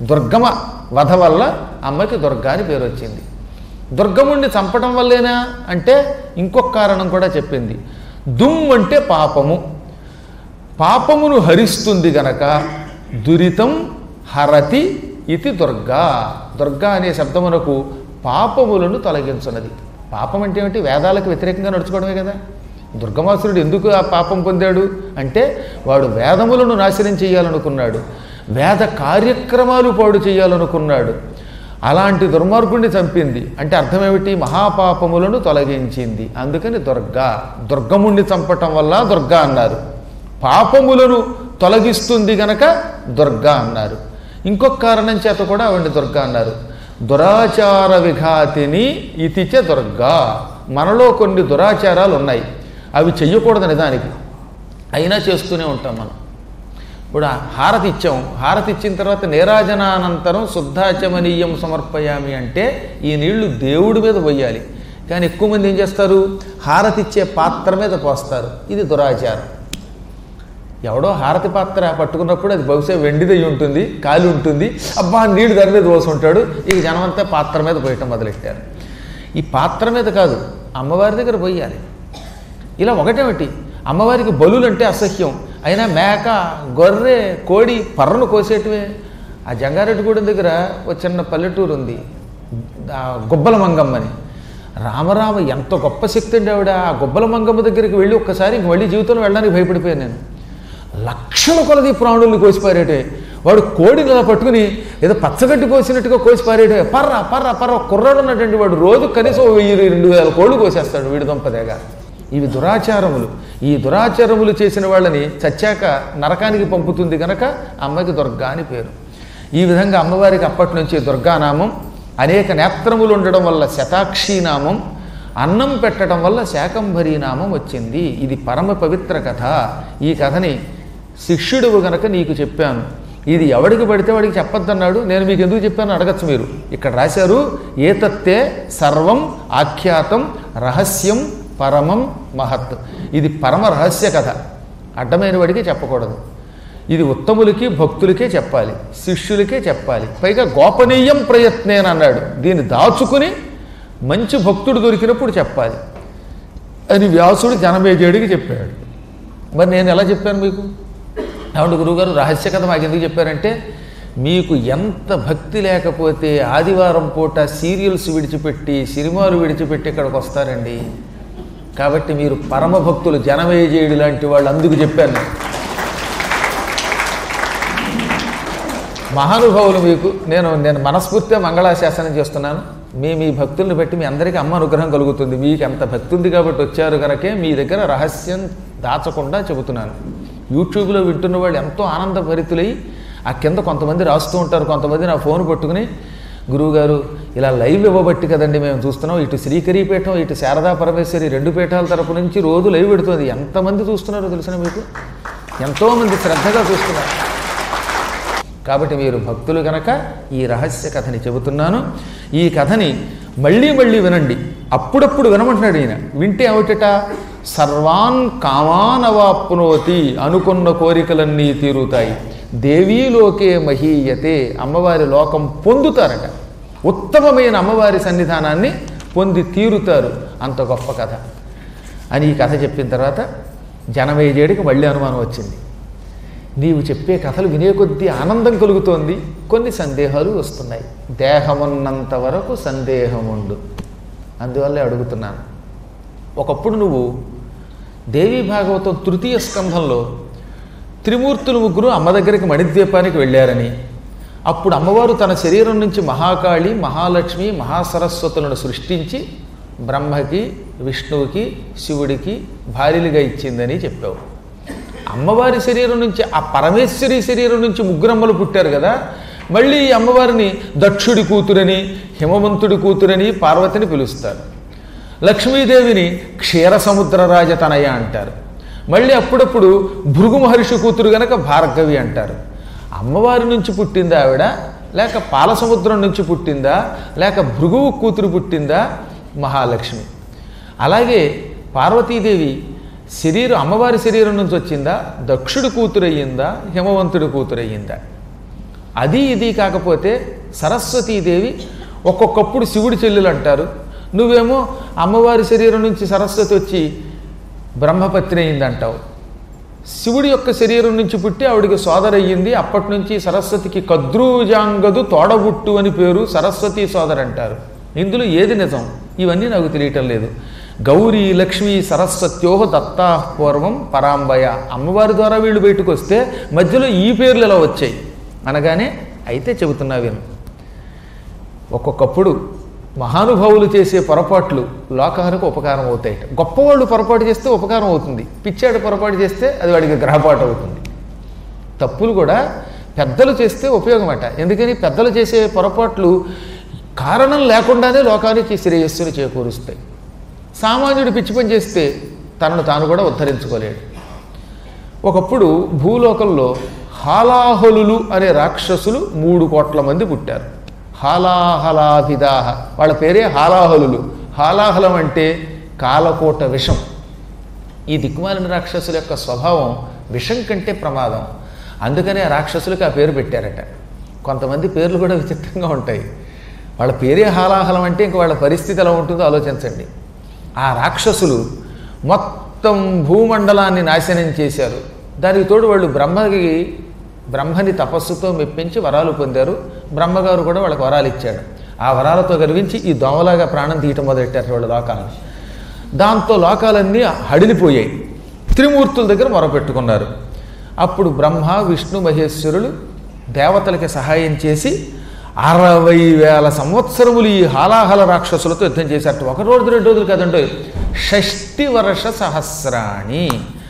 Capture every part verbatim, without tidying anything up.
దుర్గమ వధ వల్ల అమ్మకి దుర్గా అని పేరు వచ్చింది. దుర్గముణ్ణి చంపడం వల్లేనా అంటే ఇంకొక కారణం కూడా చెప్పింది. దుమ్ అంటే పాపము, పాపమును హరిస్తుంది గనక దురితం హరతి ఇది దుర్గా. దుర్గా అనే శబ్దమునకు పాపములను తొలగించున్నది. పాపం అంటే ఏమిటి? వేదాలకు వ్యతిరేకంగా నడుచుకోవడమే కదా. దుర్గమాసురుడు ఎందుకు ఆ పాపం పొందాడు అంటే వాడు వేదములను నాశనం చేయాలనుకున్నాడు, వేద కార్యక్రమాలు పాడు చేయాలనుకున్నాడు. అలాంటి దుర్మార్గుణ్ణి చంపింది అంటే అర్థమేమిటి? మహాపాపములను తొలగించింది. అందుకని దుర్గా. దుర్గముణ్ణి చంపటం వల్ల దుర్గా అన్నారు. పాపములను తొలగిస్తుంది గనక దుర్గా అన్నారు. ఇంకొక కారణం చేత కూడా ఆవిడ్ని దుర్గా అన్నారు. దురాచార విఘాతిని ఇతిచ దుర్గా. మనలో కొన్ని దురాచారాలు ఉన్నాయి, అవి చెయ్యకూడదు నిజానికి, అయినా చేస్తూనే ఉంటాం మనం. ఇప్పుడు హారతి ఇచ్చాం, హారతి ఇచ్చిన తర్వాత నీరాజనానంతరం శుద్ధాచమనీయం సమర్పయామి అంటే ఈ నీళ్లు దేవుడి మీద పోయాలి. కానీ ఎక్కువ మంది ఏం చేస్తారు? హారతి ఇచ్చే పాత్ర మీద పోస్తారు. ఇది దురాచారం. ఎవడో హారతి పాత్ర పట్టుకున్నప్పుడు అది బహుశా వెండిదై ఉంటుంది, కాలి ఉంటుంది, అబ్బా నీళ్లు దాని మీద పోసుంటాడు. ఇక జనమంతా పాత్ర మీద పోయటం మొదలెట్టారు. ఈ పాత్ర మీద కాదు, అమ్మవారి దగ్గర పోయాలి. ఇలా ఒకటేమిటి, అమ్మవారికి బలులు అంటే అసహ్యం, అయినా మేక, గొర్రె, కోడి పర్రను కోసేటివే. ఆ జంగారెడ్డిగూడెం దగ్గర ఒక చిన్న పల్లెటూరు ఉంది, గుబ్బల మంగమ్మని. రామరామ ఎంత గొప్ప శక్తి అండి ఆవిడ. ఆ గుబ్బల మంగమ్మ దగ్గరికి వెళ్ళి ఒక్కసారి ఇంక మళ్ళీ జీవితంలో వెళ్ళడానికి భయపడిపోయాను నేను. లక్షల కొలది ప్రాణుల్ని కోసిపారేటే. వాడు కోడిని ఇలా పట్టుకుని ఏదో పచ్చగడ్డి కోసినట్టుగా కోసిపారేటే. పర్ర పర్ర పర్ర కుర్రాడు ఉన్నటువంటి వాడు రోజు కనీసం వెయ్యి రెండు వేల కోళ్ళు కోసేస్తాడు వీడి దొంపదేగా. ఇవి దురాచారములు. ఈ దురాచారములు చేసిన వాళ్ళని చచ్చాక నరకానికి పంపుతుంది కనుక అమ్మకి దుర్గా అని పేరు. ఈ విధంగా అమ్మవారికి అప్పటి నుంచి దుర్గానామం, అనేక నేత్రములు ఉండడం వల్ల శతాక్షీనామం, అన్నం పెట్టడం వల్ల శాకంభరీ నామం వచ్చింది. ఇది పరమ పవిత్ర కథ. ఈ కథని శిష్యుడువు గనక నీకు చెప్పాను. ఇది ఎవడికి పడితే వాడికి చెప్పొద్దన్నాడు. నేను మీకు ఎందుకు చెప్పాను అడగచ్చు మీరు. ఇక్కడ రాశారు, ఏతత్తే సర్వం ఆఖ్యాతం రహస్యం పరమం మహత్. ఇది పరమ రహస్య కథ, అడ్డమైన వాడికి చెప్పకూడదు. ఇది ఉత్తములకి భక్తులకే చెప్పాలి, శిష్యులకే చెప్పాలి. పైగా గోపనీయం ప్రయత్నేన అన్నాడు. దీన్ని దాచుకుని మంచి భక్తుడు దొరికినప్పుడు చెప్పాలి అని వ్యాసుడు జనమేజయుడికి చెప్పాడు. మరి నేను ఎలా చెప్పాను మీకు? ఏమంటే గురువుగారు రహస్య కథ మాకు ఎందుకు చెప్పారంటే, మీకు ఎంత భక్తి లేకపోతే ఆదివారం పూట సీరియల్స్ విడిచిపెట్టి సినిమాలు విడిచిపెట్టి ఇక్కడికి వస్తారండి. కాబట్టి మీరు పరమ భక్తులు, జనమేజయుడు లాంటి వాళ్ళు, అందుకు చెప్పాను. మహానుభావులు మీకు నేను నేను మనస్ఫూర్తిగా మంగళాశాసనం చేస్తున్నాను. మీ మీ భక్తుల్ని బట్టి మీ అందరికీ అమ్మ అనుగ్రహం కలుగుతుంది. మీకు ఎంత భక్తి ఉంది కాబట్టి వచ్చారు కనుకే మీ దగ్గర రహస్యం దాచకుండా చెబుతున్నాను. యూట్యూబ్లో వింటున్న వాళ్ళు ఎంతో ఆనందభరితులై ఆ కింద కొంతమంది రాస్తూ ఉంటారు. కొంతమంది నా ఫోన్ పట్టుకుని, గురువుగారు ఇలా లైవ్ ఇవ్వబట్టి కదండి మేము చూస్తున్నాం, ఇటు శ్రీకరీ పీఠం ఇటు శారదా పరమేశ్వరి రెండు పీఠాల తరపు నుంచి రోజు లైవ్ పెడుతుంది. ఎంతమంది చూస్తున్నారో తెలిసిన మీకు? ఎంతోమంది శ్రద్ధగా చూస్తున్నారు. కాబట్టి మీరు భక్తులు కనుక ఈ రహస్య కథని చెబుతున్నాను. ఈ కథని మళ్ళీ మళ్ళీ వినండి. అప్పుడప్పుడు వినమంటున్నాడు ఈయన. వింటే ఏమిటట? సర్వాన్ కామానవాప్నోతి, అనుకున్న కోరికలన్నీ తీరుతాయి. దేవీలోకే మహీయతే, అమ్మవారి లోకం పొందుతారట. ఉత్తమమైన అమ్మవారి సన్నిధానాన్ని పొంది తీరుతారు. అంత గొప్ప కథ అని ఈ కథ చెప్పిన తర్వాత జనమేజయుడికి మళ్ళీ అనుమానం వచ్చింది. నీవు చెప్పే కథలు వినే కొద్దీ ఆనందం కలుగుతోంది, కొన్ని సందేహాలు వస్తున్నాయి. దేహమున్నంత వరకు సందేహముండు, అందువల్లే అడుగుతున్నాను. ఒకప్పుడు నువ్వు దేవీ భాగవతం తృతీయ స్కంధంలో త్రిమూర్తులు ముగ్గురు అమ్మ దగ్గరికి మణిద్వీపానికి వెళ్ళారని, అప్పుడు అమ్మవారు తన శరీరం నుంచి మహాకాళి, మహాలక్ష్మి, మహాసరస్వతులను సృష్టించి బ్రహ్మకి, విష్ణువుకి, శివుడికి భార్యలుగా ఇచ్చిందని చెప్పావు. అమ్మవారి శరీరం నుంచి, ఆ పరమేశ్వరి శరీరం నుంచి ముగ్గురమ్మలు పుట్టారు కదా. మళ్ళీ ఈ అమ్మవారిని దక్షుడి కూతురని, హిమవంతుడి కూతురని, పార్వతిని పిలుస్తారు. లక్ష్మీదేవిని క్షీర సముద్ర రాజతనయ అంటారు. మళ్ళీ అప్పుడప్పుడు భృగు మహర్షి కూతురు గనక భార్గవి అంటారు. అమ్మవారి నుంచి పుట్టిందా ఆవిడ, లేక పాలసముద్రం నుంచి పుట్టిందా, లేక భృగువు కూతురు పుట్టిందా మహాలక్ష్మి? అలాగే పార్వతీదేవి శరీరం అమ్మవారి శరీరం నుంచి వచ్చిందా, దక్షుడి కూతురయ్యిందా, హిమవంతుడి కూతురయ్యిందా? అది ఇది కాకపోతే సరస్వతీదేవి ఒక్కొక్కప్పుడు శివుడి చెల్లెలు అంటారు, నువ్వేమో అమ్మవారి శరీరం నుంచి సరస్వతి వచ్చి బ్రహ్మపత్ని అయిందంటావు. శివుడి యొక్క శరీరం నుంచి పుట్టి ఆవిడికి సోదరయ్యింది. అప్పటి నుంచి సరస్వతికి కద్రూజాంగదు తోడబుట్టు అని పేరు, సరస్వతీ సోదర అంటారు. ఇందులో ఏది నిజం ఇవన్నీ నాకు తెలియటం లేదు. గౌరీ లక్ష్మీ సరస్వత్యోహ దత్తా పూర్వం పరాంబయ, అమ్మవారి ద్వారా వీళ్ళు బయటకు వస్తే మధ్యలో ఈ పేర్లు ఎలా వచ్చాయి అనగానే అయితే చెబుతున్నా విను. ఒక్కొక్కప్పుడు మహానుభావులు చేసే పొరపాట్లు లోకానికి ఉపకారం అవుతాయి. గొప్పవాళ్ళు పొరపాటు చేస్తే ఉపకారం అవుతుంది, పిచ్చాడు పొరపాటు చేస్తే అది వాడికి గ్రహపాటు అవుతుంది. తప్పులు కూడా పెద్దలు చేస్తే ఉపయోగం అట. ఎందుకని పెద్దలు చేసే పొరపాట్లు కారణం లేకుండానే లోకానికి శ్రేయస్సును చేకూరుస్తాయి. సామాన్యుడు పిచ్చి పని చేస్తే తనను తాను కూడా ఉద్ధరించుకోలేడు. ఒకప్పుడు భూలోకంలో హాలాహలులు అనే రాక్షసులు మూడు కోట్ల మంది పుట్టారు. హాలాహలాభిదాహ, వాళ్ళ పేరే హాలాహలులు. హాలాహలం అంటే కాలకోట విషం. ఈ దిక్కుమాలిన రాక్షసుల యొక్క స్వభావం విషం కంటే ప్రమాదం. అందుకనే ఆ రాక్షసులకు ఆ పేరు పెట్టారట. కొంతమంది పేర్లు కూడా విచిత్రంగా ఉంటాయి. వాళ్ళ పేరే హాలాహలం అంటే ఇంక వాళ్ళ పరిస్థితి ఎలా ఉంటుందో ఆలోచించండి. ఆ రాక్షసులు మొత్తం భూమండలాన్ని నాశనం చేశారు. దానికి తోడు వాళ్ళు బ్రహ్మకి బ్రహ్మని తపస్సుతో మెప్పించి వరాలు పొందారు. బ్రహ్మగారు కూడా వాళ్ళకి వరాలు ఇచ్చాడు. ఆ వరాలతో గర్వించి ఈ దోమలాగా ప్రాణం తీయటం మొదలెట్టారు వాళ్ళు లోకాలను. దాంతో లోకాలన్నీ హడిలిపోయాయి. త్రిమూర్తుల దగ్గర మొరపెట్టుకున్నారు. అప్పుడు బ్రహ్మ విష్ణు మహేశ్వరులు దేవతలకి సహాయం చేసి అరవై వేల సంవత్సరములు ఈ హాలాహల రాక్షసులతో యుద్ధం చేశారట. ఒక రోజు రెండు రోజులు కదండి, షష్ఠి వర్ష సహస్రాణి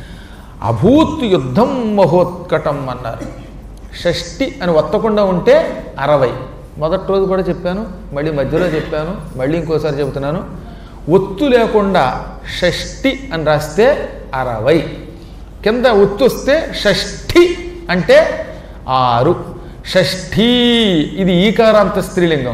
అభూత్ యుద్ధం మహోత్కటం అన్నారు. షష్ఠి అని ఒత్తకుండా ఉంటే అరవై. మొదటి రోజు కూడా చెప్పాను, మళ్ళీ మధ్యలో చెప్పాను, మళ్ళీ ఇంకోసారి చెబుతున్నాను. ఒత్తు లేకుండా షష్ఠి అని రాస్తే అరవై, కింద ఒత్తు వస్తే షష్ఠి అంటే ఆరు. షష్ఠీ ఇది ఈకారాంత స్త్రీలింగం.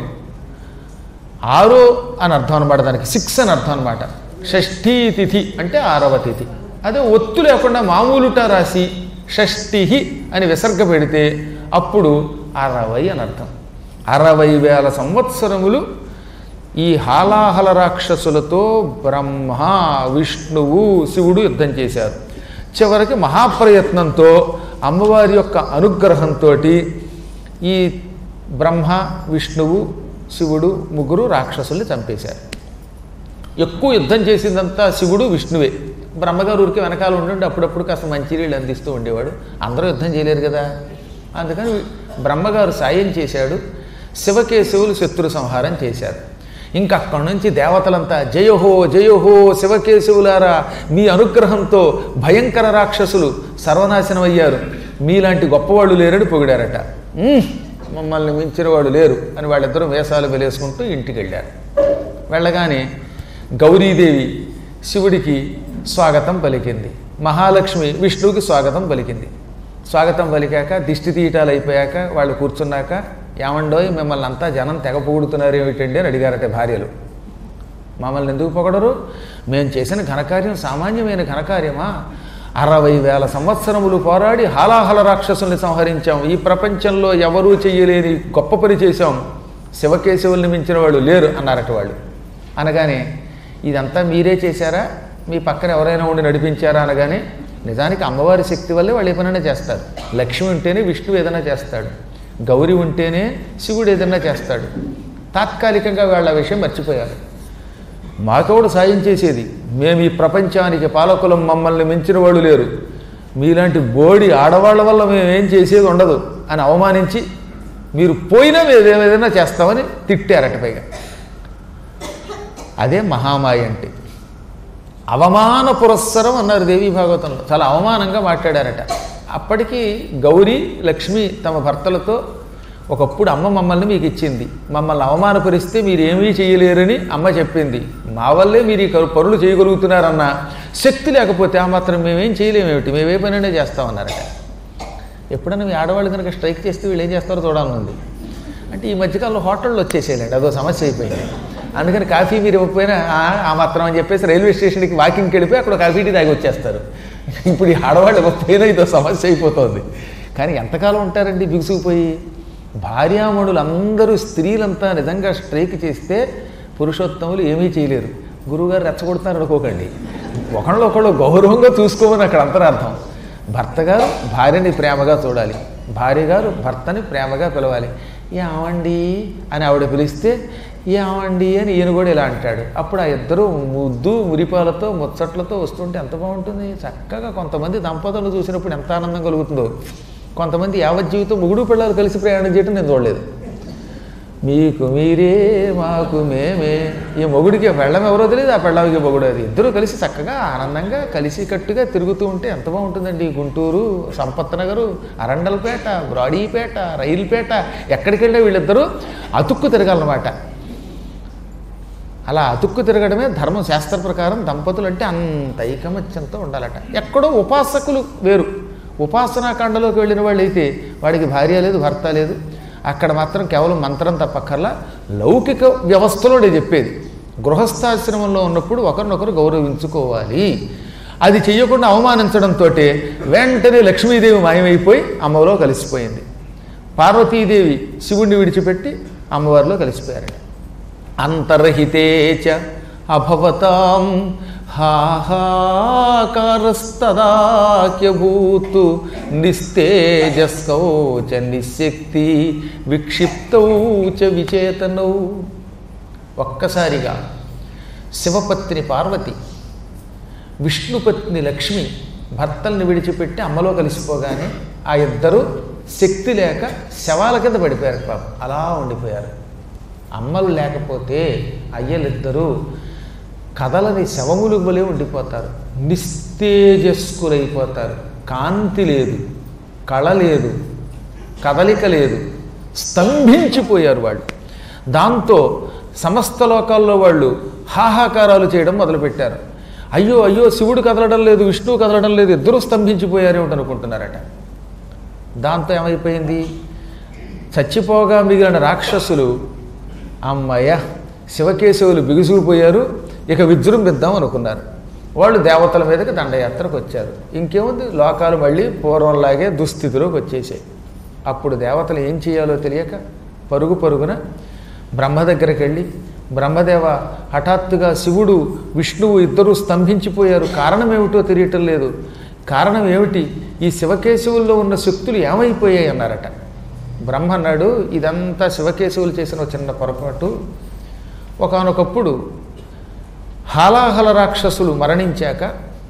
ఆరు అని అర్థం అనమాట, దానికి సిక్స్ అని అర్థం అనమాట. షష్ఠీ తిథి అంటే ఆరవ తిథి. అదే ఒత్తు లేకుండా మామూలుట రాసి షష్ఠి అని విసర్గ పెడితే అప్పుడు అరవై అని అర్థం. అరవై వేల సంవత్సరములు ఈ హాలాహల రాక్షసులతో బ్రహ్మ విష్ణువు శివుడు యుద్ధం చేశారు. చివరికి మహాప్రయత్నంతో అమ్మవారి యొక్క అనుగ్రహంతో ఈ బ్రహ్మ విష్ణువు శివుడు ముగ్గురు రాక్షసుల్ని చంపేశారు. ఎక్కువ యుద్ధం చేసిందంతా శివుడు విష్ణువే. బ్రహ్మగారు ఊరికి వెనకాల ఉండి అప్పుడప్పుడు కాస్త మంచినీళ్ళు అందిస్తూ ఉండేవాడు. అందరూ యుద్ధం చేయలేరు కదా, అందుకని బ్రహ్మగారు సాయం చేశాడు. శివకేశవులు శత్రు సంహారం చేశారు. ఇంకా అక్కడి నుంచి దేవతలంతా జయహో జయహో శివకేశవులారా, మీ అనుగ్రహంతో భయంకర రాక్షసులు సర్వనాశనం అయ్యారు, మీలాంటి గొప్పవాళ్ళు లేరని పొగిడారట. మమ్మల్ని మించిన వాడు లేరు అని వాళ్ళిద్దరూ వేషాలు వెలేసుకుంటూ ఇంటికి వెళ్ళారు. వెళ్ళగానే గౌరీదేవి శివుడికి స్వాగతం పలికింది, మహాలక్ష్మి విష్ణువుకి స్వాగతం పలికింది. స్వాగతం పలికాక దిష్టి తీయటాలు అయిపోయాక వాళ్ళు కూర్చున్నాక, ఏమండోయ్ మిమ్మల్ని అంతా జనం తెగ పొగుడుతున్నారు ఏమిటండి అని అడిగారట భార్యలు. మమ్మల్ని ఎందుకు పొగడరు? మేము చేసిన ఘనకార్యం సామాన్యమైన ఘనకార్యమా? అరవై వేల సంవత్సరములు పోరాడి హాలాహల రాక్షసుల్ని సంహరించాం. ఈ ప్రపంచంలో ఎవరూ చెయ్యలేని గొప్ప పని చేశాం, శివకేశవుల్ని మించిన వాళ్ళు లేరు అన్నారట వాళ్ళు. అనగానే ఇదంతా మీరే చేశారా, మీ పక్కన ఎవరైనా ఉండి నడిపించారా అనగానే, నిజానికి అమ్మవారి శక్తి వల్లే వాళ్ళు ఏ పనైనా చేస్తారు. లక్ష్మి ఉంటేనే విష్ణువు ఏదైనా చేస్తాడు, గౌరి ఉంటేనే శివుడు ఏదైనా చేస్తాడు. తాత్కాలికంగా వాళ్ళ విషయం మర్చిపోయారు. మాకెవడు సాయం చేసేది? మేము ఈ ప్రపంచానికి పాలకులం, మమ్మల్ని మించిన వాళ్ళు లేరు, మీలాంటి బోడి ఆడవాళ్ల వల్ల మేమేం చేసేది ఉండదు అని అవమానించి, మీరు పోయినా మేము ఏదైనా చేస్తామని తిట్టారట. పైగా అదే మహామాయ అంటే. అవమాన పురస్సరం అన్నారు దేవీ భాగవతంలో, చాలా అవమానంగా మాట్లాడారట. అప్పటికి గౌరీ లక్ష్మి తమ భర్తలతో, ఒకప్పుడు అమ్మ మమ్మల్ని మీకు ఇచ్చింది, మమ్మల్ని అవమానపరిస్తే మీరు ఏమీ చేయలేరని అమ్మ చెప్పింది, మా వల్లే మీరు ఈ పనులు చేయగలుగుతున్నారన్న శక్తి లేకపోతే ఆ మాత్రం మేమేం చేయలేమేమిటి, మేమే పనైనా చేస్తామన్నారట. ఎప్పుడైనా మీ ఆడవాళ్ళు కనుక స్ట్రైక్ చేస్తే వీళ్ళు ఏం చేస్తారో చూడాలనుంది. అంటే ఈ మధ్యకాలంలో హోటళ్ళు వచ్చేసేయాలండి, అదో సమస్య అయిపోయింది. అందుకని కాఫీ మీరు ఇవ్వకపోయినా ఆ మాత్రం అని చెప్పేసి రైల్వే స్టేషన్కి వాకింగ్కి వెళ్ళిపోయి అక్కడ కాఫీ టీ తాగి వచ్చేస్తారు. ఇప్పుడు ఈ ఆడవాళ్ళు ఇవ్వకపోయినా ఇదో సమస్య అయిపోతుంది. కానీ ఎంతకాలం ఉంటారండి బిగుసుకుపోయి? భార్యామణులు అందరూ స్త్రీలంతా నిజంగా స్ట్రైక్ చేస్తే పురుషోత్తములు ఏమీ చేయలేరు. గురువుగారు రెచ్చగొడుతున్నారు అనుకోకండి, ఒకళ్ళు ఒకళ్ళు గౌరవంగా చూసుకోమని అక్కడ అంతరార్థం. భర్త గారు భార్యని ప్రేమగా చూడాలి, భార్య గారు భర్తని ప్రేమగా పిలవాలి. ఏమండి అని ఆవిడ పిలిస్తే ఏమండి అని ఈయన కూడా ఇలా అంటాడు. అప్పుడు ఆ ఇద్దరు ముద్దు మురిపాలతో ముచ్చట్లతో వస్తుంటే ఎంత బాగుంటుంది. చక్కగా కొంతమంది దంపతులు చూసినప్పుడు ఎంత ఆనందం కలుగుతుందో. కొంతమంది యావత్ జీవితం ముగుడు పిల్లలు కలిసి ప్రయాణం చేయడం నేను చూడలేదు. మీకు మీరే మాకు మేమే, ఈ మొగుడికి పెళ్ళం ఎవరో తెలియదు, ఆ పెళ్ళానికి మొగుడు అది. ఇద్దరు కలిసి చక్కగా ఆనందంగా కలిసి కట్టుగా తిరుగుతూ ఉంటే ఎంత బాగుంటుందండి. గుంటూరు, సంపత్ నగరు, అరండల్పేట, బ్రాడీపేట, రైలుపేట, ఎక్కడికి వెళ్ళే వీళ్ళిద్దరూ అతుక్కు తిరగాలన్నమాట. అలా అతుక్కు తిరగడమే ధర్మం. శాస్త్ర ప్రకారం దంపతులు అంటే అంత ఐకమత్యంతో ఉండాలట. ఎక్కడో ఉపాసకులు వేరు. ఉపాసనాకాండలోకి వెళ్ళిన వాళ్ళు అయితే వాడికి భార్య లేదు, భర్త లేదు. అక్కడ మాత్రం కేవలం మంత్రం తప్పక్కర్లా. లౌకిక వ్యవస్థలో నేను చెప్పేది, గృహస్థాశ్రమంలో ఉన్నప్పుడు ఒకరినొకరు గౌరవించుకోవాలి. అది చెయ్యకుండా అవమానించడంతో వెంటనే లక్ష్మీదేవి మాయమైపోయి అమ్మలో కలిసిపోయింది. పార్వతీదేవి శివుణ్ణి విడిచిపెట్టి అమ్మవారిలో కలిసిపోయారట. అంతర్హితేచ అభవతాం హాహాకారస్తదాక్యభూతు నిస్తేజస్కౌ చ నిశక్తి విక్షిప్తౌ చ విచేతనౌ. ఒక్కసారిగా శివపత్ని పార్వతి, విష్ణుపత్ని లక్ష్మి భర్తల్ని విడిచిపెట్టి అమ్మలో కలిసిపోగానే ఆ ఇద్దరు శక్తి లేక శవాల కింద పడిపోయారు. పాపం అలా ఉండిపోయారు. అమ్మలు లేకపోతే అయ్యలిద్దరూ కదలని శవములు వలె ఉండిపోతారు, నిస్తేజస్కులైపోతారు. కాంతి లేదు, కళ లేదు, కదలిక లేదు, స్తంభించిపోయారు వాళ్ళు. దాంతో సమస్త లోకాల్లో వాళ్ళు హాహాకారాలు చేయడం మొదలుపెట్టారు. అయ్యో అయ్యో శివుడు కదలడం లేదు, విష్ణువు కదలడం లేదు, ఇద్దరూ స్తంభించిపోయారేమిటనుకుంటున్నారట. దాంతో ఏమైపోయింది, చచ్చిపోగా మిగిలిన రాక్షసులు అమ్మయ్య శివకేశవులు బిగుసుకుపోయారు, ఇక విజృంభిద్దాం అనుకున్నారు. వాళ్ళు దేవతల మీదకి దండయాత్రకు వచ్చారు. ఇంకేముంది, లోకాలు మళ్ళీ పూర్వంలాగే దుస్థితిలోకి వచ్చేసాయి. అప్పుడు దేవతలు ఏం చేయాలో తెలియక పరుగు పరుగున బ్రహ్మ దగ్గరికి వెళ్ళి, బ్రహ్మదేవ హఠాత్తుగా శివుడు విష్ణువు ఇద్దరూ స్తంభించిపోయారు, కారణం ఏమిటో తెలియటం లేదు, కారణం ఏమిటి, ఈ శివకేశవుల్లో ఉన్న శక్తులు ఏమైపోయాయి అన్నారట. బ్రహ్మ అన్నాడు, ఇదంతా శివకేశవులు చేసిన చిన్న పొరపాటు. ఒకానొకప్పుడు హాలాహల రాక్షసులు మరణించాక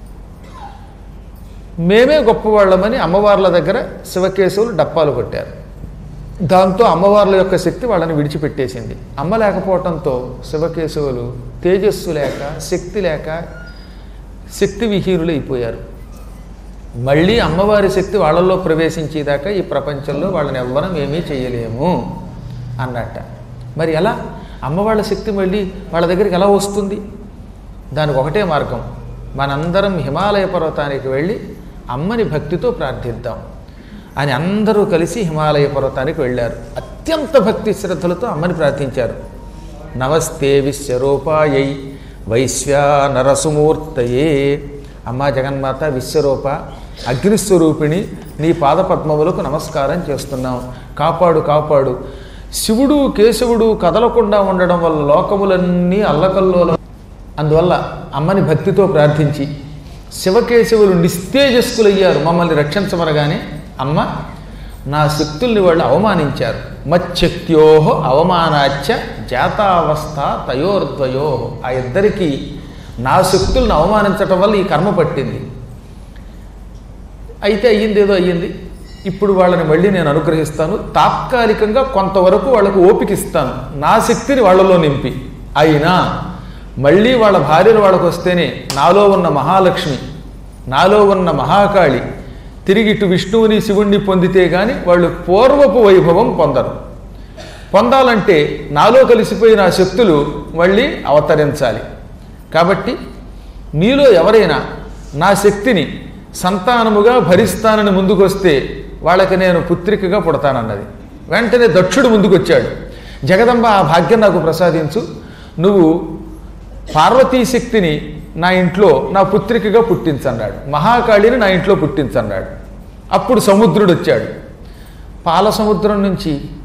మేమే గొప్పవాళ్ళమని అమ్మవార్ల దగ్గర శివకేశవులు డప్పాలు కొట్టారు. దాంతో అమ్మవార్ల యొక్క శక్తి వాళ్ళని విడిచిపెట్టేసింది. అమ్మ లేకపోవటంతో శివకేశవులు తేజస్సు లేక శక్తి లేక శక్తి విహీనులు అయిపోయారు. మళ్ళీ అమ్మవారి శక్తి వాళ్ళల్లో ప్రవేశించేదాకా ఈ ప్రపంచంలో వాళ్ళని ఎవ్వరం ఏమీ చేయలేము అన్నట్ట. మరి ఎలా అమ్మవాళ్ళ శక్తి మళ్ళీ వాళ్ళ దగ్గరికి ఎలా వస్తుంది? దానికి ఒకటే మార్గం, మనందరం హిమాలయ పర్వతానికి వెళ్ళి అమ్మని భక్తితో ప్రార్థిద్దాం అని అందరూ కలిసి హిమాలయ పర్వతానికి వెళ్ళారు. అత్యంత భక్తి శ్రద్ధలతో అమ్మని ప్రార్థించారు. నమస్తే విశ్వరూపాయై వైశ్వానరసుమూర్తయే. అమ్మా జగన్మాత విశ్వరూప అగ్నిస్వరూపిణి, నీ పాదపద్మములకు నమస్కారం చేస్తున్నాం, కాపాడు కాపాడు. శివుడు కేశవుడు కదలకుండా ఉండడం వల్ల లోకములన్నీ అల్లకల్లోలం. అందువల్ల అమ్మని భక్తితో ప్రార్థించి శివకేశవులు నిస్తేజస్కులయ్యారు, మమ్మల్ని రక్షించమనగానే అమ్మ నా శక్తుల్ని వాళ్ళు అవమానించారు. మచ్చక్త్యోహ అవమానాచ్య జాతావస్థ తయోర్ద్వయో. ఆ ఇద్దరికీ నా శక్తులను అవమానించటం వల్ల ఈ కర్మ పట్టింది. అయితే అయ్యింది, ఏదో అయ్యింది. ఇప్పుడు వాళ్ళని మళ్ళీ నేను అనుగ్రహిస్తాను, తాత్కాలికంగా కొంతవరకు వాళ్ళకు ఓపిక ఇస్తాను, నా శక్తిని వాళ్ళలో నింపి. అయినా మళ్ళీ వాళ్ళ భార్యలు వాళ్ళకు వస్తేనే నాలో ఉన్న మహాలక్ష్మి, నాలో ఉన్న మహాకాళి తిరిగి ఇటు విష్ణువుని శివుణ్ణి పొందితే కానీ వాళ్ళు పూర్వపు వైభవం పొందరు. పొందాలంటే నాలో కలిసిపోయిన ఆ శక్తులు మళ్ళీ అవతరించాలి. కాబట్టి మీలో ఎవరైనా నా శక్తిని సంతానముగా భరిస్తానని ముందుకొస్తే వాళ్ళకి నేను పుత్రికగా పుడతానన్నది. వెంటనే దక్షుడు ముందుకొచ్చాడు. జగదంబ ఆ భాగ్యం నాకు ప్రసాదించు, నువ్వు పార్వతీ శక్తిని నా ఇంట్లో నా పుత్రికగా పుట్టించన్నాడు, మహాకాళిని నా ఇంట్లో పుట్టించన్నాడు. అప్పుడు సముద్రుడు వచ్చాడు. పాల సముద్రం నుంచి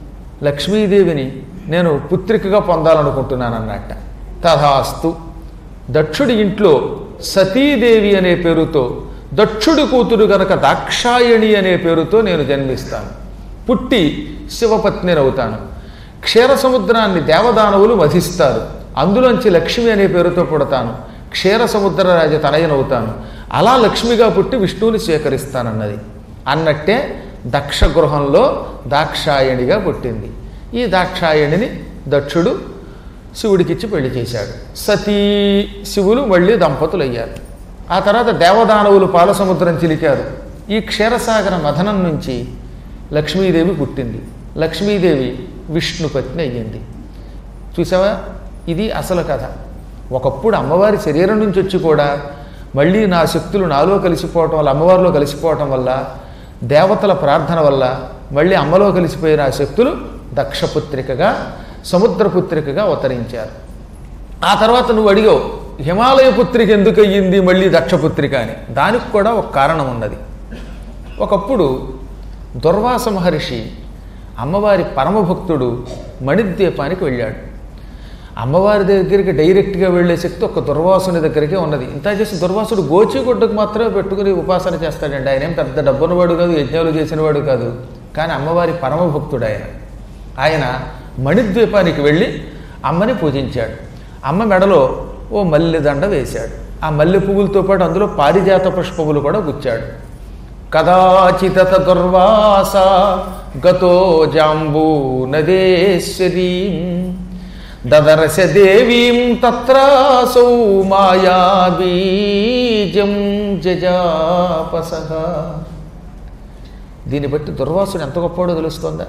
లక్ష్మీదేవిని నేను పుత్రికగా పొందాలనుకుంటున్నాను అన్నట్ట. తథాస్తు. దక్షుడి ఇంట్లో సతీదేవి అనే పేరుతో, దక్షుడి కూతురు గనక దాక్షాయణి అనే పేరుతో నేను జన్మిస్తాను. పుట్టి శివపత్నినవుతాను. క్షీర సముద్రాన్ని దేవదానవులు వధిస్తారు. అందులోంచి లక్ష్మి అనే పేరుతో పుడతాను. క్షీర సముద్ర రాజ తనయనవుతాను. అలా లక్ష్మిగా పుట్టి విష్ణువుని స్వీకరిస్తానన్నది. అన్నట్టే దక్ష గృహంలో దాక్షాయణిగా పుట్టింది. ఈ దాక్షాయణిని దక్షుడు శివుడికిచ్చి పెళ్లి చేశాడు. సతీ శివులు మళ్ళీ దంపతులు అయ్యారు. ఆ తర్వాత దేవదానవులు పాలసముద్రం చిలికారు. ఈ క్షీరసాగర మథనం నుంచి లక్ష్మీదేవి పుట్టింది. లక్ష్మీదేవి విష్ణుపత్ని అయ్యింది. చూసావా, ఇది అసలు కథ. ఒకప్పుడు అమ్మవారి శరీరం నుంచి వచ్చి కూడా మళ్ళీ నా శక్తులు నాలో కలిసిపోవటం వల్ల, అమ్మవారిలో కలిసిపోవటం వల్ల, దేవతల ప్రార్థన వల్ల మళ్ళీ అమ్మలో కలిసిపోయిన ఆ శక్తులు దక్షపుత్రికగా, సముద్రపుత్రికగా అవతరించారు. ఆ తర్వాత నువ్వు అడిగావు హిమాలయ పుత్రిక ఎందుకు అయ్యింది మళ్ళీ దక్షపుత్రిక అని. దానికి కూడా ఒక కారణం ఉన్నది. ఒకప్పుడు దుర్వాస మహర్షి అమ్మవారి పరమభక్తుడు మణిద్వీపానికి వెళ్ళాడు. అమ్మవారి దగ్గరికి డైరెక్ట్గా వెళ్ళే శక్తి ఒక దుర్వాసుని దగ్గరికే ఉన్నది. ఇంత చేసి దుర్వాసుడు గోచిగుడ్డకు మాత్రమే పెట్టుకుని ఉపాసన చేస్తాడండి. ఆయన ఏం పెద్ద డబ్బున్నవాడు కాదు, యజ్ఞాలు చేసినవాడు కాదు. కానీ అమ్మవారి పరమభక్తుడు ఆయన. ఆయన మణిద్వీపానికి వెళ్ళి అమ్మని పూజించాడు. అమ్మ మెడలో ఓ మల్లె దండ వేశాడు. ఆ మల్లె పువ్వులతో పాటు అందులో పారిజాత పుష్పములు కూడా గుచ్చాడు. కదాచిత దుర్వాస గతో జాంబూ నదేశ్వరీం దదరస దేవీం తత్రాసౌ మాయాబీజం జజాపసః. దీన్ని బట్టి దుర్వాసుడు ఎంత గొప్పవాడో తెలుస్తోందా?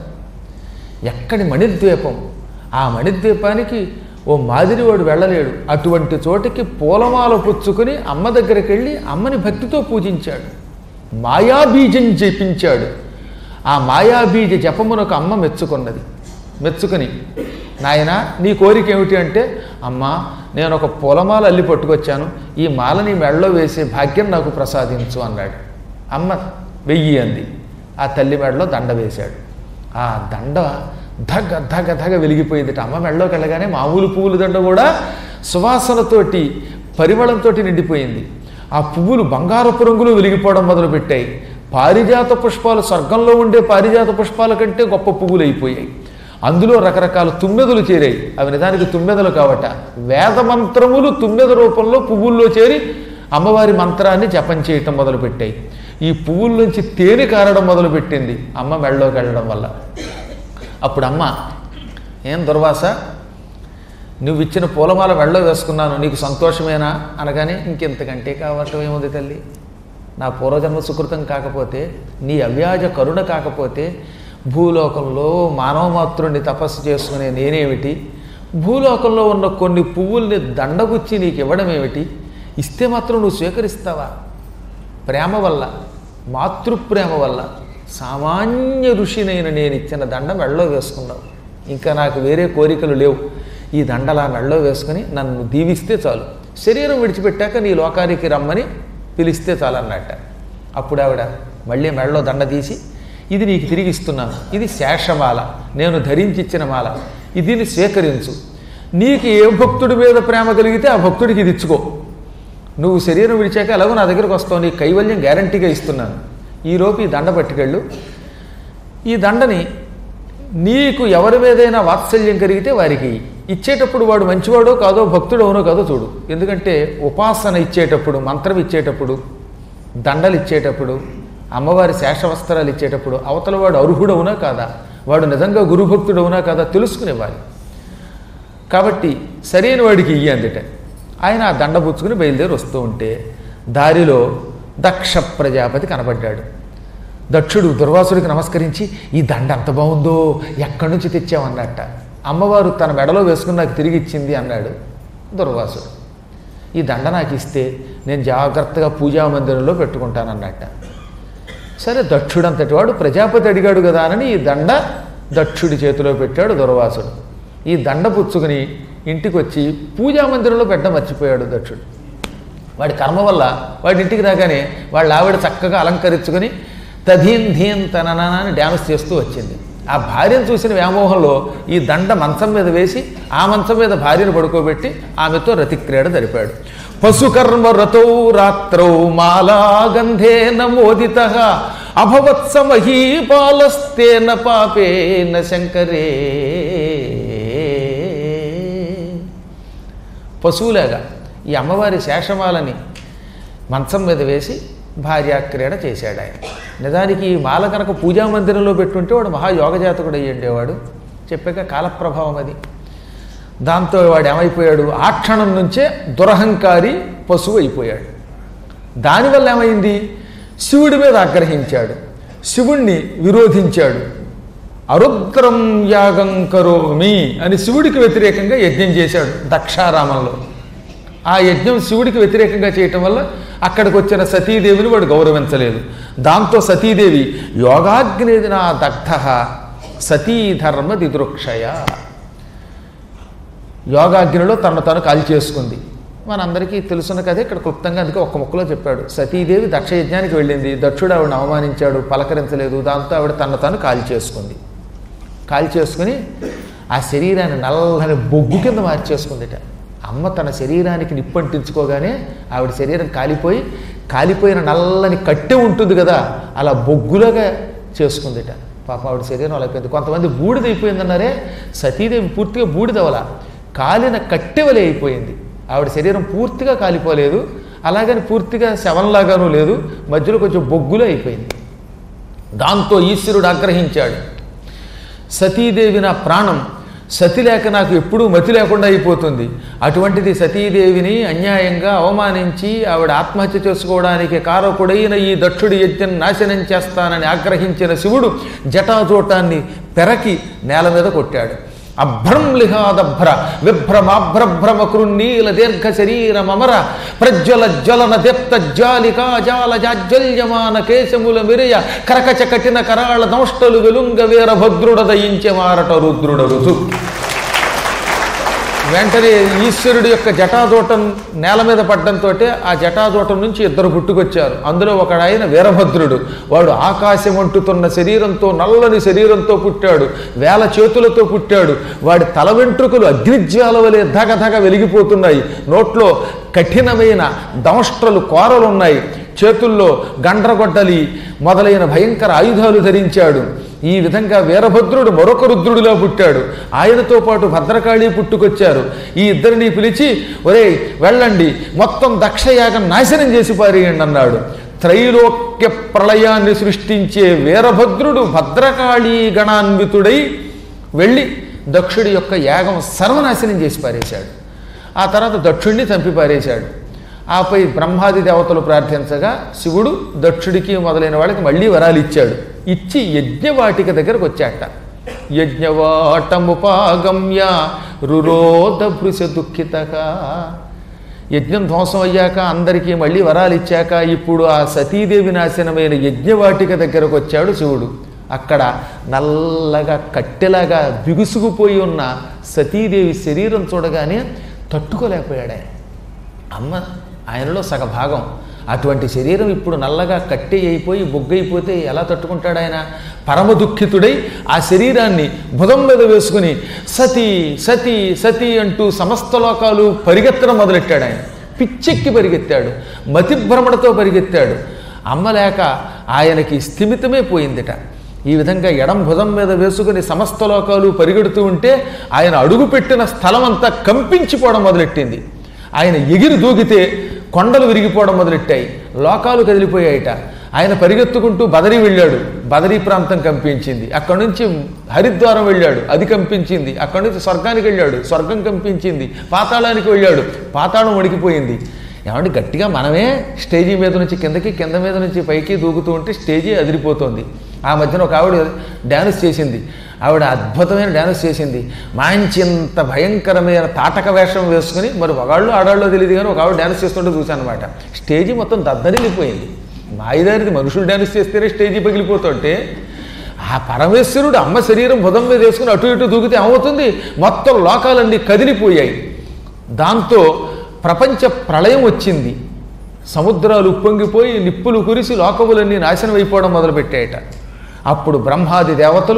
ఎక్కడి మణిద్వీపం, ఆ మణిద్వీపానికి ఓ మాదిరివాడు వెళ్ళలేడు. అటువంటి చోటికి పూలమాల పుచ్చుకుని అమ్మ దగ్గరికి వెళ్ళి అమ్మని భక్తితో పూజించాడు. మాయాబీజం జపించాడు. ఆ మాయాబీజ జపమునకు అమ్మ మెచ్చుకున్నది. మెచ్చుకుని, నాయనా నీ కోరిక ఏమిటి అంటే, అమ్మా నేను ఒక పూలమాల అల్లి పట్టుకొచ్చాను, ఈ మాలని మెడలో వేసే భాగ్యం నాకు ప్రసాదించు అన్నాడు. అమ్మ వెయ్యి అంది. ఆ తల్లి మెడలో దండ వేశాడు. ఆ దండ ధగ ధగ ధగ వెలిగిపోయింది. అమ్మ మెడలోకి వెళ్ళగానే మామూలు పువ్వుల దండ కూడా సువాసనతోటి పరిమళంతో నిండిపోయింది. ఆ పువ్వులు బంగారపు రంగులు వెలిగిపోవడం మొదలుపెట్టాయి. పారిజాత పుష్పాలు, స్వర్గంలో ఉండే పారిజాత పుష్పాల కంటే గొప్ప పువ్వులు అయిపోయాయి. అందులో రకరకాల తుమ్మెదలు చేరాయి. అవి నిజానికి తుమ్మెదలు కావట. వేద మంత్రములు తుమ్మెద రూపంలో పువ్వుల్లో చేరి అమ్మవారి మంత్రాన్ని జపం చేయటం మొదలుపెట్టాయి. ఈ పువ్వుల నుంచి తేనె కారడం మొదలుపెట్టింది అమ్మ మెడలోకి వెళ్ళడం వల్ల. అప్పుడు అమ్మ, ఏం దుర్వాస, నువ్వు ఇచ్చిన పూలమాల మెడలో వేసుకున్నాను, నీకు సంతోషమేనా అనగానే, ఇంకెంతకంటే కావటం ఏముంది తల్లి, నా పూర్వజన్మ సుకృతం కాకపోతే, నీ అవ్యాజ కరుణ కాకపోతే భూలోకంలో మానవమాతృని తపస్సు చేసుకునే నేనేమిటి, భూలోకంలో ఉన్న కొన్ని పువ్వుల్ని దండగుచ్చి నీకు ఇవ్వడం ఏమిటి, ఇస్తే మాత్రం నువ్వు స్వీకరిస్తావా? ప్రేమ వల్ల, మాతృప్రేమ వల్ల సామాన్య ఋషినైన నేను ఇచ్చిన దండ మెడలో వేసుకున్నావు. ఇంకా నాకు వేరే కోరికలు లేవు. ఈ దండలా మెడలో వేసుకుని నన్ను దీవిస్తే చాలు, శరీరం విడిచిపెట్టాక నీ లోకానికి రమ్మని పిలిస్తే చాలు అన్నట్ట. అప్పుడు ఆవిడ మళ్ళీ మెడలో దండ తీసి, ఇది నీకు తిరిగి ఇస్తున్నాను, ఇది శేషమాల, నేను ధరించి ఇచ్చిన మాల, ఇదిని స్వీకరించు. నీకు ఏ భక్తుడి మీద ప్రేమ కలిగితే ఆ భక్తుడికి ఇది ఇచ్చుకో. నువ్వు శరీరం విడిచాక ఎలాగో నా దగ్గరకు వస్తావు, నీ కైవల్యం గ్యారంటీగా ఇస్తున్నాను. ఈలోపు ఈ దండ పట్టుకెళ్ళు. ఈ దండని నీకు ఎవరి మీదైనా వాత్సల్యం కలిగితే వారికి ఇచ్చేటప్పుడు వాడు మంచివాడో కాదో, భక్తుడు అవునో కాదో చూడు. ఎందుకంటే ఉపాసన ఇచ్చేటప్పుడు, మంత్రం ఇచ్చేటప్పుడు, దండలు ఇచ్చేటప్పుడు, అమ్మవారి శేషవస్త్రాలు ఇచ్చేటప్పుడు అవతల వాడు అర్హుడవునా కాదా, వాడు నిజంగా గురుభక్తుడవునా కాదా తెలుసుకునేవాడు. కాబట్టి సరైన వాడికి ఇయ్యి అందుట. ఆయన ఆ దండ పుచ్చుకుని బయలుదేరి వస్తూ ఉంటే దారిలో దక్ష ప్రజాపతి కనపడ్డాడు. దక్షుడు దుర్వాసుడికి నమస్కరించి, ఈ దండ ఎంత బాగుందో, ఎక్కడి నుంచి తెచ్చామన్నట్ట. అమ్మవారు తన మెడలో వేసుకుని నాకు తిరిగి ఇచ్చింది అన్నాడు దుర్వాసుడు. ఈ దండ నాకు ఇస్తే నేను జాగ్రత్తగా పూజా మందిరంలో పెట్టుకుంటానన్నట్ట. సరే, దక్షుడంతటి వాడు ప్రజాపతి అడిగాడు కదా అని ఈ దండ దక్షుడి చేతిలో పెట్టాడు దుర్వాసుడు. ఈ దండ పుచ్చుకుని ఇంటికి వచ్చి పూజా మందిరంలో పెట్ట మర్చిపోయాడు దక్షుడు. వాడి కర్మ వల్ల వాడి ఇంటికి రాగానే వాళ్ళ ఆవిడ చక్కగా అలంకరించుకొని తధీన్ ధీన్ తననా అని డ్యాన్స్ చేస్తూ వచ్చింది. ఆ భార్యను చూసిన వ్యామోహంలో ఈ దండ మంచం మీద వేసి ఆ మంచం మీద భార్యను పడుకోబెట్టి ఆమెతో రతిక్రీడ జరిపాడు. పశుకర్మ రతౌ రాత్రౌ మాలాగంధేన మోదిత అభవత్స మహీపాలస్తేన పాపేన శంకరే. పశువులాగా ఈ అమ్మవారి శేషమాలని మంచం మీద వేసి భార్యాక్రీడ చేశాడు ఆయన. నిజానికి ఈ మాల కనుక పూజా మందిరంలో పెట్టుంటే వాడు మహాయోగజాతకుడు అయ్యేవాడు. చెప్పాక కాలప్రభావం అది. దాంతో వాడు ఏమైపోయాడు, ఆ క్షణం నుంచే దురహంకారి పశువు అయిపోయాడు. దానివల్ల ఏమైంది, శివుడి మీద ఆగ్రహించాడు, శివుణ్ణి విరోధించాడు. అరుద్రం యాగం కరోమి అని శివుడికి వ్యతిరేకంగా యజ్ఞం చేశాడు దక్షారామంలో. ఆ యజ్ఞం శివుడికి వ్యతిరేకంగా చేయటం వల్ల అక్కడికి వచ్చిన సతీదేవిని వాడు గౌరవించలేదు. దాంతో సతీదేవి యోగాగ్నేదినా దగ్ధ సతీధర్మ దిదృక్షయ, యోగాగ్నిలో తనను తను కాల్ చేసుకుంది. మనందరికీ తెలుసున్న కదే ఇక్కడ క్లుప్తంగా అందుకే ఒక్క ముక్కలో చెప్పాడు. సతీదేవి దక్ష యజ్ఞానికి వెళ్ళింది, దక్షుడు ఆవిడని అవమానించాడు, పలకరించలేదు. దాంతో ఆవిడ తన తను కాల్ చేసుకుంది. కాల్ చేసుకుని ఆ శరీరాన్ని నల్లని బొగ్గు కింద మార్చేసుకుందిట. అమ్మ తన శరీరానికి నిప్పంటించుకోగానే ఆవిడ శరీరం కాలిపోయి, కాలిపోయిన నల్లని కట్టె ఉంటుంది కదా, అలా బొగ్గులాగా చేసుకుందిట. పాపం ఆవిడ శరీరం అలా అయిపోయింది. కొంతమంది బూడిదైపోయిందన్నారే, సతీదేవి పూర్తిగా బూడిదవల, కాలిన కట్టెవలే అయిపోయింది. ఆవిడ శరీరం పూర్తిగా కాలిపోలేదు, అలాగని పూర్తిగా శవంలాగానూ లేదు, మధ్యలో కొంచెం బొగ్గులో అయిపోయింది. దాంతో ఈశ్వరుడు ఆగ్రహించాడు. సతీదేవి నా ప్రాణం, సతి లేక నాకు ఎప్పుడూ మతి లేకుండా అయిపోతుంది. అటువంటిది సతీదేవిని అన్యాయంగా అవమానించి ఆవిడ ఆత్మహత్య చేసుకోవడానికి కారకుడైన ఈ దక్షుడి యజ్ఞం నాశనం చేస్తానని ఆగ్రహించిన శివుడు జటాజోటాన్ని పెరకి నేల మీద కొట్టాడు. అభ్రం లిహాదభ్ర విభ్రమాభ్రభ్రమ కృన్నీల దీర్ఘ శరీరమర ప్రజ్వల జ్వలన దీప్త జ్వాలికా జాల జాజ్వల్యమాన కేశముల మిరియ కరకచ కఠిన కరాళ దంష్టలు వెలుంగ వీరభద్రుడ దయించే మారట రుద్రుడ రుజు. వెంటనే ఈశ్వరుడి యొక్క జటాదోటం నేల మీద పడ్డంతో ఆ జటాదోటం నుంచి ఇద్దరు పుట్టుకొచ్చారు. అందులో ఒకడాయన వీరభద్రుడు. వాడు ఆకాశం అంటుతున్న శరీరంతో, నల్లని శరీరంతో పుట్టాడు, వేల చేతులతో పుట్టాడు. వాడి తల వెంట్రుకలు అగ్నిజ్వాల వలె ధగధగ వెలిగిపోతున్నాయి. నోట్లో కఠినమైన దంష్ట్రలు కోరలున్నాయి. చేతుల్లో గండ్రగొడ్డలి మొదలైన భయంకర ఆయుధాలు ధరించాడు. ఈ విధంగా వీరభద్రుడు మరొక రుద్రుడిలా పుట్టాడు. ఆయనతో పాటు భద్రకాళి పుట్టుకొచ్చారు. ఈ ఇద్దరిని పిలిచి, ఒరేయ్ వెళ్ళండి, మొత్తం దక్షయాగం నాశనం చేసి పారేయండి అన్నాడు. త్రైలోక్య ప్రళయాన్ని సృష్టించే వీరభద్రుడు భద్రకాళీ గణాన్వితుడై వెళ్ళి దక్షుడి యొక్క యాగం సర్వనాశనం చేసి పారేశాడు. ఆ తర్వాత దక్షుడిని చంపి పారేశాడు. ఆపై బ్రహ్మాది దేవతలు ప్రార్థించగా శివుడు దక్షుడికి మొదలైన వాళ్ళకి మళ్ళీ వరాలు ఇచ్చాడు. ఇచ్చి యజ్ఞవాటిక దగ్గరకు వచ్చాట. యజ్ఞవాటముపాగమ్య రురోధ భృశ దుఃఖితగా. యజ్ఞం ధ్వంసం అయ్యాక అందరికీ మళ్ళీ వరాలు ఇచ్చాక ఇప్పుడు ఆ సతీదేవి నాశనమైన యజ్ఞవాటిక దగ్గరకు వచ్చాడు శివుడు. అక్కడ నల్లగా కట్టెలాగా బిగుసుకుపోయి ఉన్న సతీదేవి శరీరం చూడగానే తట్టుకోలేకపోయాడు ఆయన. అమ్మ ఆయనలో సగభాగం. అటువంటి శరీరం ఇప్పుడు నల్లగా కట్టె అయిపోయి బొగ్గైపోతే ఎలా తట్టుకుంటాడు ఆయన? పరమ దుఃఖితుడై ఆ శరీరాన్ని భుజం మీద వేసుకుని సతీ సతీ సతీ అంటూ సమస్త లోకాలు పరిగెత్తడం మొదలెట్టాడు ఆయన. పిచ్చెక్కి పరిగెత్తాడు, మతిభ్రమణతో పరిగెత్తాడు. అమ్మ లేక ఆయనకి స్థిమితమే పోయిందిట. ఈ విధంగా ఎడం భుజం మీద వేసుకుని సమస్త లోకాలు పరిగెడుతూ ఉంటే ఆయన అడుగుపెట్టిన స్థలం అంతా కంపించిపోవడం మొదలెట్టింది. ఆయన ఎగిరి దూకితే కొండలు విరిగిపోవడం మొదలెట్టాయి, లోకాలు కదిలిపోయాయిట. ఆయన పరిగెత్తుకుంటూ బదరీ వెళ్ళాడు, బదరీ ప్రాంతం కంపించింది. అక్కడి నుంచి హరిద్వారం వెళ్ళాడు, అది కంపించింది. అక్కడి నుంచి స్వర్గానికి వెళ్ళాడు, స్వర్గం కంపించింది. పాతాళానికి వెళ్ళాడు, పాతాళం వణికిపోయింది. ఏమంటే గట్టిగా మనమే స్టేజీ మీద నుంచి కిందకి, కింద మీద నుంచి పైకి దూకుతూ ఉంటే స్టేజీ అదిరిపోతుంది. ఆ మధ్యన ఒక ఆవిడ డ్యాన్స్ చేసింది. ఆవిడ అద్భుతమైన డ్యాన్స్ చేసింది. మంచి ఇంత భయంకరమైన తాటక వేషం వేసుకుని, మరి మగాళ్ళు ఆడాళ్ళు తెలియదు కానీ ఒక ఆవిడ డ్యాన్స్ చేస్తుంటే చూశాను అనమాట. స్టేజీ మొత్తం దద్దరిల్లిపోయింది. మాయిదారిది మనుషులు డ్యాన్స్ చేస్తేనే స్టేజీ పగిలిపోతుంటే ఆ పరమేశ్వరుడు అమ్మ శరీరం బుధం మీద వేసుకుని అటు ఇటు దూకితే ఏమవుతుంది? మొత్తం లోకాలన్నీ కదిలిపోయాయి. దాంతో ప్రపంచ ప్రళయం వచ్చింది. సముద్రాలు ఉప్పొంగిపోయి నిప్పులు కురిసి లోకములన్నీ నాశనం అయిపోవడం మొదలుపెట్టాయట. అప్పుడు బ్రహ్మాది దేవతలు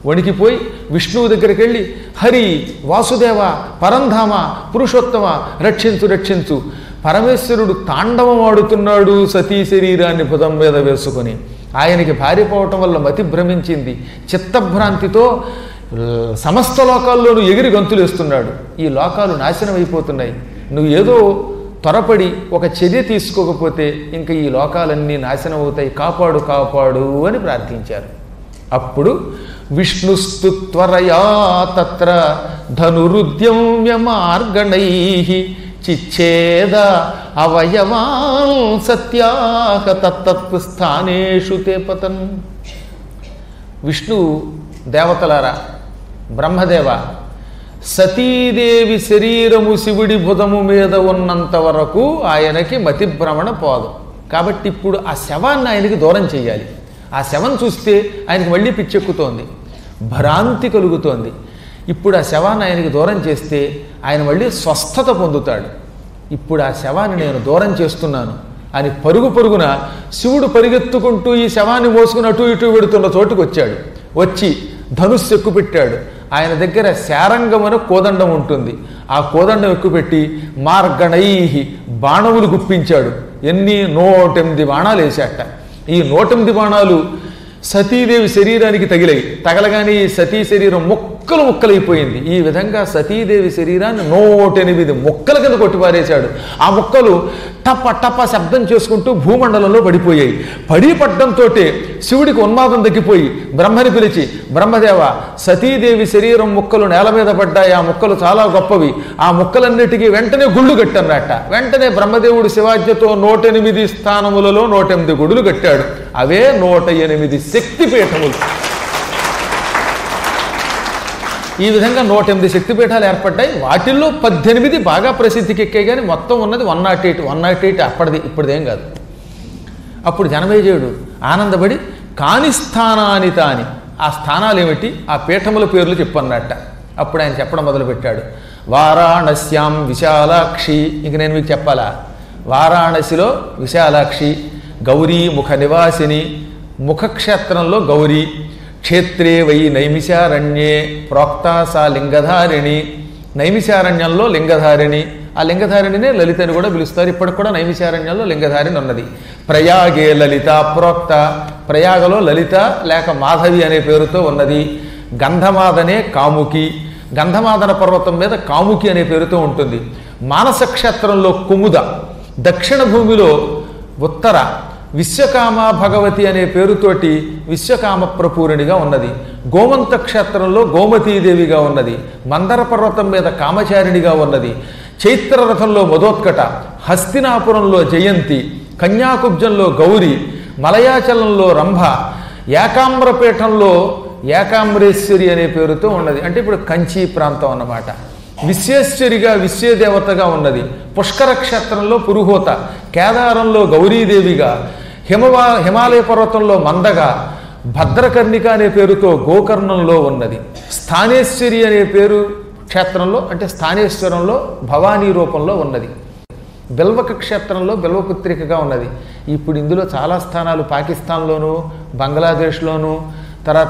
వణికిపోయి విష్ణువు దగ్గరికి వెళ్ళి హరి వాసుదేవ పరంధామ పురుషోత్తమ రక్షించు రక్షించు. పరమేశ్వరుడు తాండవం ఆడుతున్నాడు సతీ శరీరాన్ని భుజం మీద వేసుకొని. ఆయనకి భార్య పోవటం వల్ల మతి భ్రమించింది. చిత్తభ్రాంతితో సమస్త లోకాల్లోనూ ఎగిరి గంతులు వేస్తున్నాడు. ఈ లోకాలు నాశనం అయిపోతున్నాయి, నువ్వు ఏదో త్వరపడి ఒక చర్య తీసుకోకపోతే ఇంకా ఈ లోకాలన్నీ నాశనం అవుతాయి, కాపాడు కాపాడు అని ప్రార్థించారు. అప్పుడు విష్ణుస్తు త్వరయా తత్ర ధనురుద్యమ్య మార్గణై చిచ్ఛేద అవయవాన్ సత్యాహ తత్తత్ స్థానేషు తే పతన్. విష్ణు దేవతలారా, బ్రహ్మదేవ, సతీదేవి శరీరము శివుడి భుజము మీద ఉన్నంత వరకు ఆయనకి మతిభ్రమణ పోదు. కాబట్టి ఇప్పుడు ఆ శవాన్ని ఆయనకి దూరం చేయాలి. ఆ శవం చూస్తే ఆయనకి మళ్ళీ పిచ్చెక్కుతోంది, భ్రాంతి కలుగుతోంది. ఇప్పుడు ఆ శవాన్ని ఆయనకి దూరం చేస్తే ఆయన మళ్ళీ స్వస్థత పొందుతాడు. ఇప్పుడు ఆ శవాన్ని నేను దూరం చేస్తున్నాను అని పరుగు పరుగున శివుడు పరిగెత్తుకుంటూ ఈ శవాన్ని మోసుకుని అటు ఇటు వెడుతున్న చోటుకు వచ్చాడు. వచ్చి ధనుస్సు ఎక్కుపెట్టాడు. ఆయన దగ్గర శారంగమన కోదండం ఉంటుంది. ఆ కోదండం ఎక్కుపెట్టి మార్గణై బాణములు గుప్పించాడు. ఎన్ని నూటెనిమిది బాణాలు వేశాట. ఈ నూటెనిమిది బాణాలు సతీదేవి శరీరానికి తగిలాయి. తగలగానే ఈ సతీ శరీరం ముక్కలు ముక్కలైపోయింది. ఈ విధంగా సతీదేవి శరీరాన్ని నూటెనిమిది ముక్కల కింద కొట్టిపారేశాడు. ఆ ముక్కలు టప టప శబ్దం చేసుకుంటూ భూమండలంలో పడిపోయాయి. పడి పడ్డంతో శివుడికి ఉన్మాదం తగ్గిపోయి బ్రహ్మని పిలిచి, బ్రహ్మదేవ, సతీదేవి శరీరం ముక్కలు నేల మీద పడ్డాయి, ఆ ముక్కలు చాలా గొప్పవి, ఆ ముక్కలన్నిటికీ వెంటనే గుళ్ళు కట్టన్నట్ట. వెంటనే బ్రహ్మదేవుడు శివాజ్ఞతో నూటెనిమిది స్థానములలో నూటెనిమిది గుడులు కట్టాడు. అవే నూట ఎనిమిది శక్తిపీఠములు. ఈ విధంగా నూట ఎనిమిది శక్తిపీఠాలు ఏర్పడ్డాయి. వాటిల్లో పద్దెనిమిది బాగా ప్రసిద్ధికి ఎక్కాయి, కానీ మొత్తం ఉన్నది one nought eight one nought eight అప్పటిది, ఇప్పుడుదేం కాదు. అప్పుడు జనమేజయుడు ఆనందపడి కాని స్థానాని తాని, ఆ స్థానాలు ఏమిటి, ఆ పీఠముల పేర్లు చెప్పన్నట్ట. అప్పుడు ఆయన చెప్పడం మొదలుపెట్టాడు. వారాణస్యాం విశాలాక్షి. ఇంక నేను మీకు చెప్పాలా? వారాణసిలో విశాలాక్షి, గౌరీ ముఖ నివాసిని, ముఖక్షేత్రంలో గౌరీ, క్షేత్రే వై నైమిషారణ్యే ప్రోక్తా సా లింగధారిణి. నైమిషారణ్యంలో లింగధారిణి, ఆ లింగధారిణినే లలిత అని కూడా పిలుస్తారు. ఇప్పటికి కూడా నైమిషారణ్యంలో లింగధారిణి ఉన్నది. ప్రయాగే లలిత ప్రోక్త, ప్రయాగలో లలిత లేక మాధవి అనే పేరుతో ఉన్నది. గంధమాదనే కాముకి, గంధమాదన పర్వతం మీద కాముకి అనే పేరుతో ఉంటుంది. మానస క్షేత్రంలో కుముద, దక్షిణ భూమిలో ఉత్తర విశ్వకామ భగవతి అనే పేరుతోటి విశ్వకామ ప్రపూరణిగా ఉన్నది. గోమంత క్షేత్రంలో గోమతీదేవిగా ఉన్నది. మందర పర్వతం మీద కామచారిణిగా ఉన్నది. చైత్రరథంలో మదోత్కట, హస్తినాపురంలో జయంతి, కన్యాకుబ్జంలో గౌరి, మలయాచలంలో రంభ, ఏకామ్రపీఠంలో ఏకామ్రేశ్వరి అనే పేరుతో ఉన్నది. అంటే ఇప్పుడు కంచి ప్రాంతం అన్నమాట. విశ్వేశ్వరిగా విశ్వదేవతగా ఉన్నది. పుష్కర క్షేత్రంలో పురుహోత, కేదారంలో గౌరీదేవిగా, హిమవా హిమాలయ పర్వతంలో మందగా, భద్రకర్ణిక అనే పేరుతో గోకర్ణంలో ఉన్నది. స్థానేశ్వరి అనే పేరు క్షేత్రంలో అంటే స్థానేశ్వరంలో భవానీ రూపంలో ఉన్నది. బిల్వక క్షేత్రంలో బిల్వపుత్రికగా ఉన్నది. ఇప్పుడు ఇందులో చాలా స్థానాలు పాకిస్తాన్లోను, బంగ్లాదేశ్లోను, తర్వాత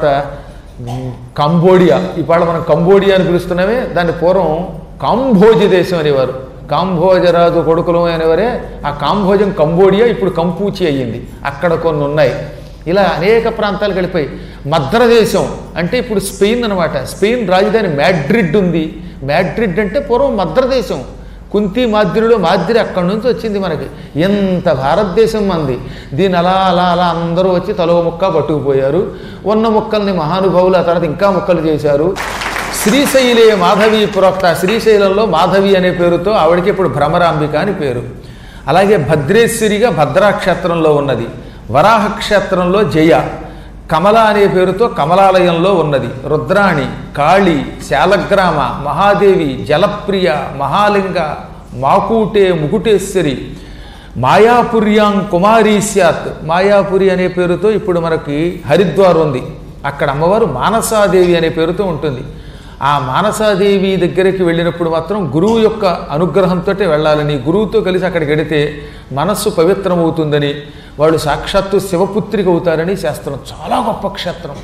కంబోడియా, ఇవాళ మనం కంబోడియా అని పిలుస్తున్నామే, దాన్ని పూర్వం కాంభోజి దేశం అనేవారు. కాంభోజరాజు కొడుకులు అనేవారే. ఆ కాంభోజం కంబోడియా ఇప్పుడు కంపూచి అయ్యింది. అక్కడ కొన్ని ఉన్నాయి. ఇలా అనేక ప్రాంతాలకు వెళ్ళిపోయి మద్రదేశం అంటే ఇప్పుడు స్పెయిన్ అనమాట. స్పెయిన్ రాజధాని మ్యాడ్రిడ్ ఉంది. మ్యాడ్రిడ్ అంటే పూర్వం మద్రదేశం. కుంతి మాద్రిలో మాద్రి అక్కడి నుంచి వచ్చింది మనకి. ఎంత భారతదేశం మంది. దీని అలా అలా అలా అందరూ వచ్చి తలో ముక్క పట్టుకుపోయారు. ఉన్న ముక్కల్ని మహానుభావులు ఆ తర్వాత ఇంకా ముక్కలు చేశారు. శ్రీశైలే మాధవి ప్రోక్త, శ్రీశైలంలో మాధవి అనే పేరుతో ఆవిడకి ఇప్పుడు భ్రమరాంబిక అని పేరు. అలాగే భద్రేశ్వరిగా భద్రాక్షేత్రంలో ఉన్నది. వరాహ క్షేత్రంలో జయ, కమల అనే పేరుతో కమలాలయంలో ఉన్నది. రుద్రాణి, కాళి, శాలగ్రామ, మహాదేవి, జలప్రియ, మహాలింగ, మాకూటే, ముకుటేశ్వరి, మాయాపుర్యాం కుమారీ స్యాత్, మాయాపురి అనే పేరుతో ఇప్పుడు మనకి హరిద్వార్ ఉంది. అక్కడ అమ్మవారు మానసాదేవి అనే పేరుతో ఉంటుంది. ఆ మానసాదేవి దగ్గరికి వెళ్ళినప్పుడు మాత్రం గురువు యొక్క అనుగ్రహంతో వెళ్ళాలని, గురువుతో కలిసి అక్కడికి వెడితే మనస్సు పవిత్రమవుతుందని, వాళ్ళు సాక్షాత్తు శివపుత్రిక అవుతారని శాస్త్రం. చాలా గొప్ప క్షేత్రం.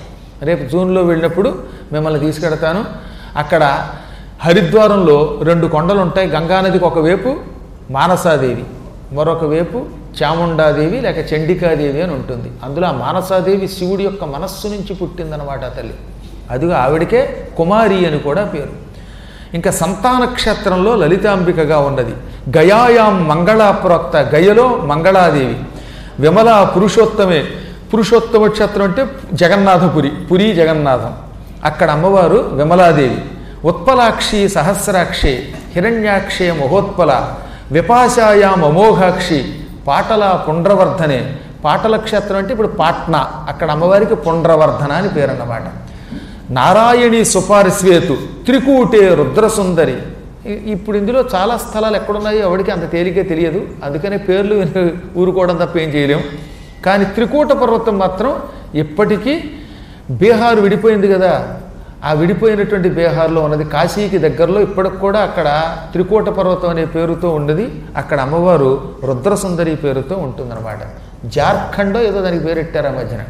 రేపు జూన్లో వెళ్ళినప్పుడు మిమ్మల్ని తీసుకెడతాను. అక్కడ హరిద్వారంలో రెండు కొండలు ఉంటాయి. గంగానదికి ఒకవైపు మానసాదేవి, మరొక వైపు చాముండాదేవి లేక చండికాదేవి అని ఉంటుంది. అందులో ఆ మానసాదేవి శివుడి యొక్క మనస్సు నుంచి పుట్టిందనమాట తల్లి. అదిగా ఆవిడికే కుమారి అని కూడా పేరు. ఇంకా సంతాన క్షేత్రంలో లలితాంబికగా ఉన్నది. గయాయాం మంగళా ప్రోక్త, గయలో మంగళాదేవి. విమల పురుషోత్తమే, పురుషోత్తమ క్షేత్రం అంటే జగన్నాథపురి, పురి జగన్నాథం. అక్కడ అమ్మవారు విమలాదేవి. ఉత్పలాక్షి సహస్రాక్షి, హిరణ్యాక్షే మహోత్పల, విపాశాయాం అమోఘాక్షి, పాటల పుండ్రవర్ధనే. పాటల క్షేత్రం అంటే ఇప్పుడు పాట్నా, అక్కడ అమ్మవారికి పుండ్రవర్ధన అని పేరు అన్నమాట. నారాయణి సుపార్శ్వేతు త్రికూటే రుద్రసుందరి. ఇప్పుడు ఇందులో చాలా స్థలాలు ఎక్కడున్నాయో ఎవరికి అంత తేలికే తెలియదు, అందుకనే పేర్లు ఊరుకోవడం తప్ప ఏం చేయలేం. కానీ త్రికూట పర్వతం మాత్రం ఇప్పటికీ బీహార్ విడిపోయింది కదా, ఆ విడిపోయినటువంటి బీహార్లో ఉన్నది. కాశీకి దగ్గరలో ఇప్పటికి కూడా అక్కడ త్రికూట పర్వతం అనే పేరుతో ఉన్నది. అక్కడ అమ్మవారు రుద్రసుందరి పేరుతో ఉంటుందన్నమాట. జార్ఖండ్ ఏదో దానికి పేరెట్టారు ఆ మధ్యన.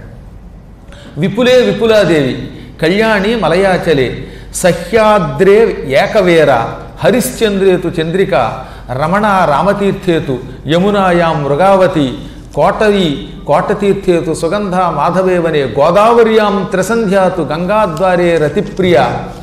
విపులే విపులాదేవి, కళ్యాణి మలయాచలే, సహ్యాద్రే ఏకవేర, హరిశ్చంద్రేతు చంద్రిక, రమణ రామతీర్థేతు, యమునాయాం మృగావతి, కోటవి కోటతీర్థేతు సుగంధ మాధవేవనే, గోదావర్యాం త్రిసంధ్యాతు గంగాద్వారే రతిప్రియ,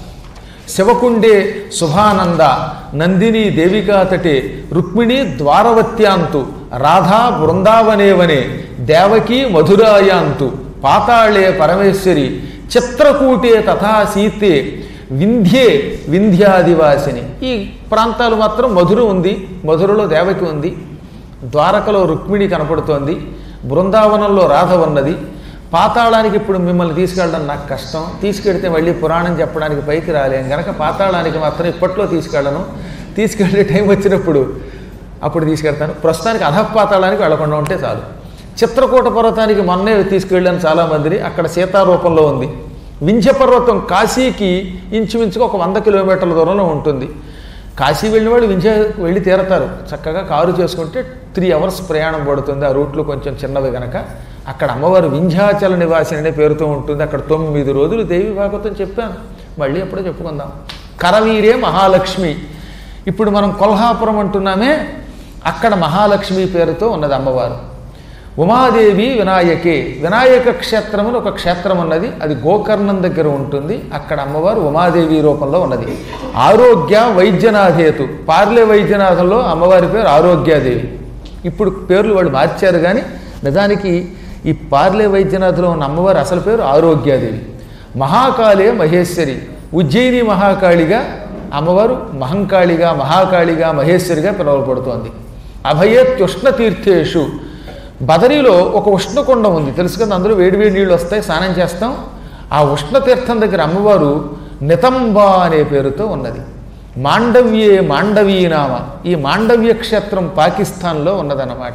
శివకుండే శుభానంద, నందిని దేవికాతటే, రుక్మిణి ద్వారవత్యాంతు, రాధా బృందావనేవనే, దేవకీ మధురాయాంతు, పాతాళే పరమేశ్వరి, చిత్రకూటే తథా సీతే, వింధ్యే వింధ్యాదివాసిని. ఈ ప్రాంతాలు మాత్రం మధుర ఉంది, మధురలో దేవకి ఉంది, ద్వారకలో రుక్మిణి కనపడుతోంది, బృందావనంలో రాధ ఉన్నది. పాతాళానికి ఇప్పుడు మిమ్మల్ని తీసుకెళ్ళడం నాకు కష్టం, తీసుకెడితే మళ్ళీ పురాణం చెప్పడానికి పైకి రాలేం కనుక పాతాళానికి మాత్రం ఇప్పట్లో తీసుకెళ్ళను. తీసుకెళ్ళే టైం వచ్చినప్పుడు అప్పుడు తీసుకెళ్తాను. ప్రస్తుతానికి అధపాతాళానికి వెళ్లకుండా ఉంటే చాలు. చిత్రకూట పర్వతానికి మొన్నే తీసుకెళ్ళాను చాలామందిని, అక్కడ సీతారూపంలో ఉంది. వింధ్య పర్వతం కాశీకి ఇంచుమించుగా ఒక వంద కిలోమీటర్ల దూరంలో ఉంటుంది. కాశీ వెళ్ళిన వాళ్ళు వింధ్య వెళ్ళి తీరతారు, చక్కగా కారు చేసుకుంటే త్రీ అవర్స్ ప్రయాణం పడుతుంది. ఆ రూట్లు కొంచెం చిన్నవి కనుక. అక్కడ అమ్మవారు వింధ్యాచల నివాసిని అనే పేరుతో ఉంటుంది. అక్కడ తొమ్మిది రోజులు దేవి భాగవతం చెప్పాను, మళ్ళీ ఎప్పుడో చెప్పుకుందాం. కరవీరే మహాలక్ష్మి. ఇప్పుడు మనం కొల్హాపురం అంటున్నామే, అక్కడ మహాలక్ష్మి పేరుతో ఉన్నది అమ్మవారు. ఉమాదేవి వినాయకే, వినాయక క్షేత్రం అని ఒక క్షేత్రం ఉన్నది, అది గోకర్ణం దగ్గర ఉంటుంది. అక్కడ అమ్మవారు ఉమాదేవి రూపంలో ఉన్నది. ఆరోగ్య వైద్యనాథేతు, పార్లే వైద్యనాథంలో అమ్మవారి పేరు ఆరోగ్యాదేవి. ఇప్పుడు పేర్లు వాళ్ళు మార్చారు, కానీ నిజానికి ఈ పార్లే వైద్యనాథంలో ఉన్న అమ్మవారి అసలు పేరు ఆరోగ్యాదేవి. మహాకాళే మహేశ్వరి, ఉజ్జయిని మహాకాళిగా అమ్మవారు మహంకాళిగా, మహాకాళిగా, మహేశ్వరిగా పిలువబడుతోంది. అభయేత్యుష్ణ తీర్థేషు, బదరీలో ఒక ఉష్ణకుండం ఉంది తెలుసు కదా, అందులో వేడివేడి నీళ్ళు వస్తాయి, స్నానం చేస్తాం. ఆ ఉష్ణతీర్థం దగ్గర అమ్మవారు నితంబ అనే పేరుతో ఉన్నది. మాండవ్యే మాండవీనామ, ఈ మాండవ్య క్షేత్రం పాకిస్తాన్లో ఉన్నదన్నమాట.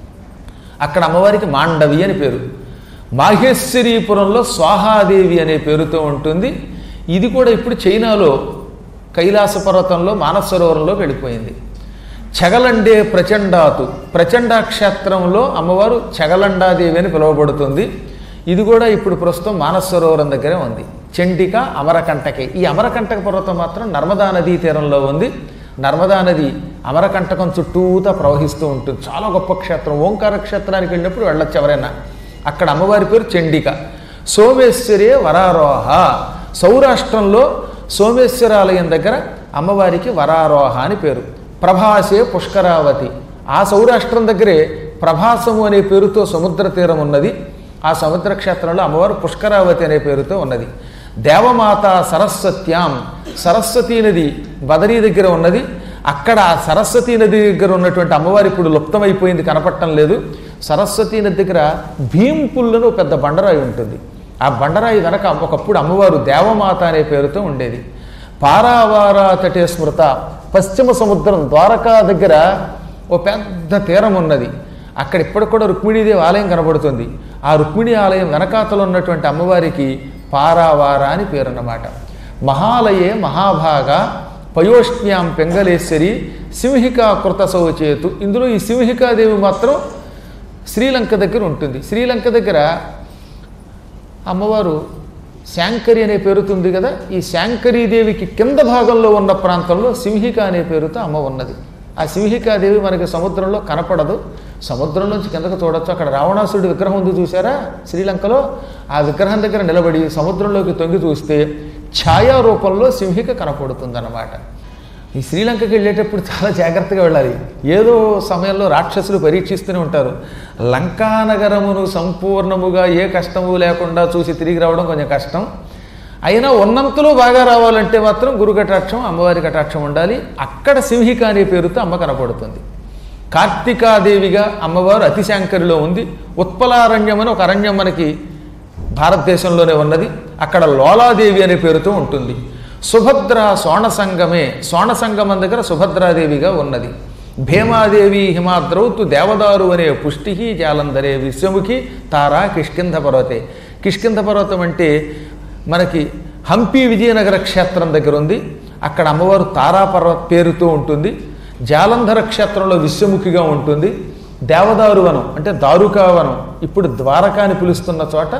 అక్కడ అమ్మవారికి మాండవి అని పేరు. మాహేశ్వరీపురంలో స్వాహాదేవి అనే పేరుతో ఉంటుంది. ఇది కూడా ఇప్పుడు చైనాలో కైలాస పర్వతంలో మానసరోవరంలోకి వెళ్ళిపోయింది. చగలండే ప్రచండాతు, ప్రచండ క్షేత్రంలో అమ్మవారు చగలండాదేవి అని పిలువబడుతుంది. ఇది కూడా ఇప్పుడు ప్రస్తుతం మానసరోవరం దగ్గరే ఉంది. చండిక అమరకంటకే. ఈ అమరకంటక పర్వతం మాత్రం నర్మదా నదీ తీరంలో ఉంది. నర్మదా నది అమరకంటకం చుట్టూతా ప్రవహిస్తూ ఉంటుంది. చాలా గొప్ప క్షేత్రం. ఓంకార క్షేత్రానికి వెళ్ళినప్పుడు వెళ్ళొచ్చు ఎవరైనా. అక్కడ అమ్మవారి పేరు చండిక. సోమేశ్వరే వరారోహ, సౌరాష్ట్రంలో సోమేశ్వరాలయం దగ్గర అమ్మవారికి వరారోహ అని పేరు. ప్రభాసే పుష్కరావతి, ఆ సౌరాష్ట్రం దగ్గరే ప్రభాసము అనే పేరుతో సముద్ర తీరం ఉన్నది. ఆ సముద్ర క్షేత్రంలో అమ్మవారు పుష్కరావతి అనే పేరుతో ఉన్నది. దేవమాత సరస్వత్యాం, సరస్వతీ నది బదరీ దగ్గర ఉన్నది. అక్కడ ఆ సరస్వతీ నది దగ్గర ఉన్నటువంటి అమ్మవారు ఇప్పుడు లుప్తమైపోయింది, కనపడటం లేదు. సరస్వతీ నది దగ్గర భీంపుల్లను పెద్ద బండరాయి ఉంటుంది. ఆ బండరాయి వెనక ఒకప్పుడు అమ్మవారు దేవమాత అనే పేరుతో ఉండేది. పారావారా తటే స్మృత, పశ్చిమ సముద్రం ద్వారకా దగ్గర ఓ పెద్ద తీరం ఉన్నది. అక్కడ ఇప్పటికి కూడా రుక్మిణీదేవి ఆలయం కనబడుతుంది. ఆ రుక్మిణీ ఆలయం వెనకాతలో ఉన్నటువంటి అమ్మవారికి పారావార అని పేరన్నమాట. మహాలయే మహాభాగ పయోష్ణ్యాం పెంగళేశ్వరి సింహికా కృత శౌచేతు. ఇందులో ఈ సింహికాదేవి మాత్రం శ్రీలంక దగ్గర ఉంటుంది. శ్రీలంక దగ్గర అమ్మవారు శాంకరి అనే పేరుతో ఉంది కదా, ఈ శాంకరీదేవికి కింద భాగంలో ఉన్న ప్రాంతంలో సింహిక అనే పేరుతో అమ్మ ఉన్నది. ఆ సింహికాదేవి మనకి సముద్రంలో కనపడదు, సముద్రంలోంచి కిందకు చూడొచ్చు. అక్కడ రావణాసురుడి విగ్రహం ఉంది చూసారా శ్రీలంకలో, ఆ విగ్రహం దగ్గర నిలబడి సముద్రంలోకి తొంగి చూస్తే ఛాయారూపంలో సింహిక కనపడుతుందన్నమాట. ఈ శ్రీలంకకి వెళ్ళేటప్పుడు చాలా జాగ్రత్తగా వెళ్ళాలి. ఏదో సమయంలో రాక్షసులు పరీక్షిస్తూనే ఉంటారు. లంకానగరమును సంపూర్ణముగా ఏ కష్టము లేకుండా చూసి తిరిగి రావడం కొంచెం కష్టం. అయినా ఉన్నంతలో బాగా రావాలంటే మాత్రం గురు కటాక్షం, అమ్మవారి కటాక్షం ఉండాలి. అక్కడ సింహిక అనే పేరుతో అమ్మ కనపడుతుంది. కార్తికాదేవిగా అమ్మవారు అతిశాంకరిలో ఉంది. ఉత్పలారణ్యం అని ఒక అరణ్యం మనకి భారతదేశంలోనే ఉన్నది, అక్కడ లోలాదేవి అనే పేరుతో ఉంటుంది. సుభద్ర సోణసంగమే, సోణసంగమం దగ్గర సుభద్రాదేవిగా ఉన్నది. భీమాదేవి హిమాద్రౌతు దేవదారు అనే పుష్టి జాలంధరే విశ్వముఖి తారా కిష్కింధ పర్వతే. కిష్కింధ పర్వతం అంటే మనకి హంపి విజయనగర క్షేత్రం దగ్గర ఉంది. అక్కడ అమ్మవారు తారాపర్వత పేరుతో ఉంటుంది. జాలంధర క్షేత్రంలో విశ్వముఖిగా ఉంటుంది. దేవదారు వనం అంటే దారుకావనం, ఇప్పుడు ద్వారకా అని పిలుస్తున్న చోట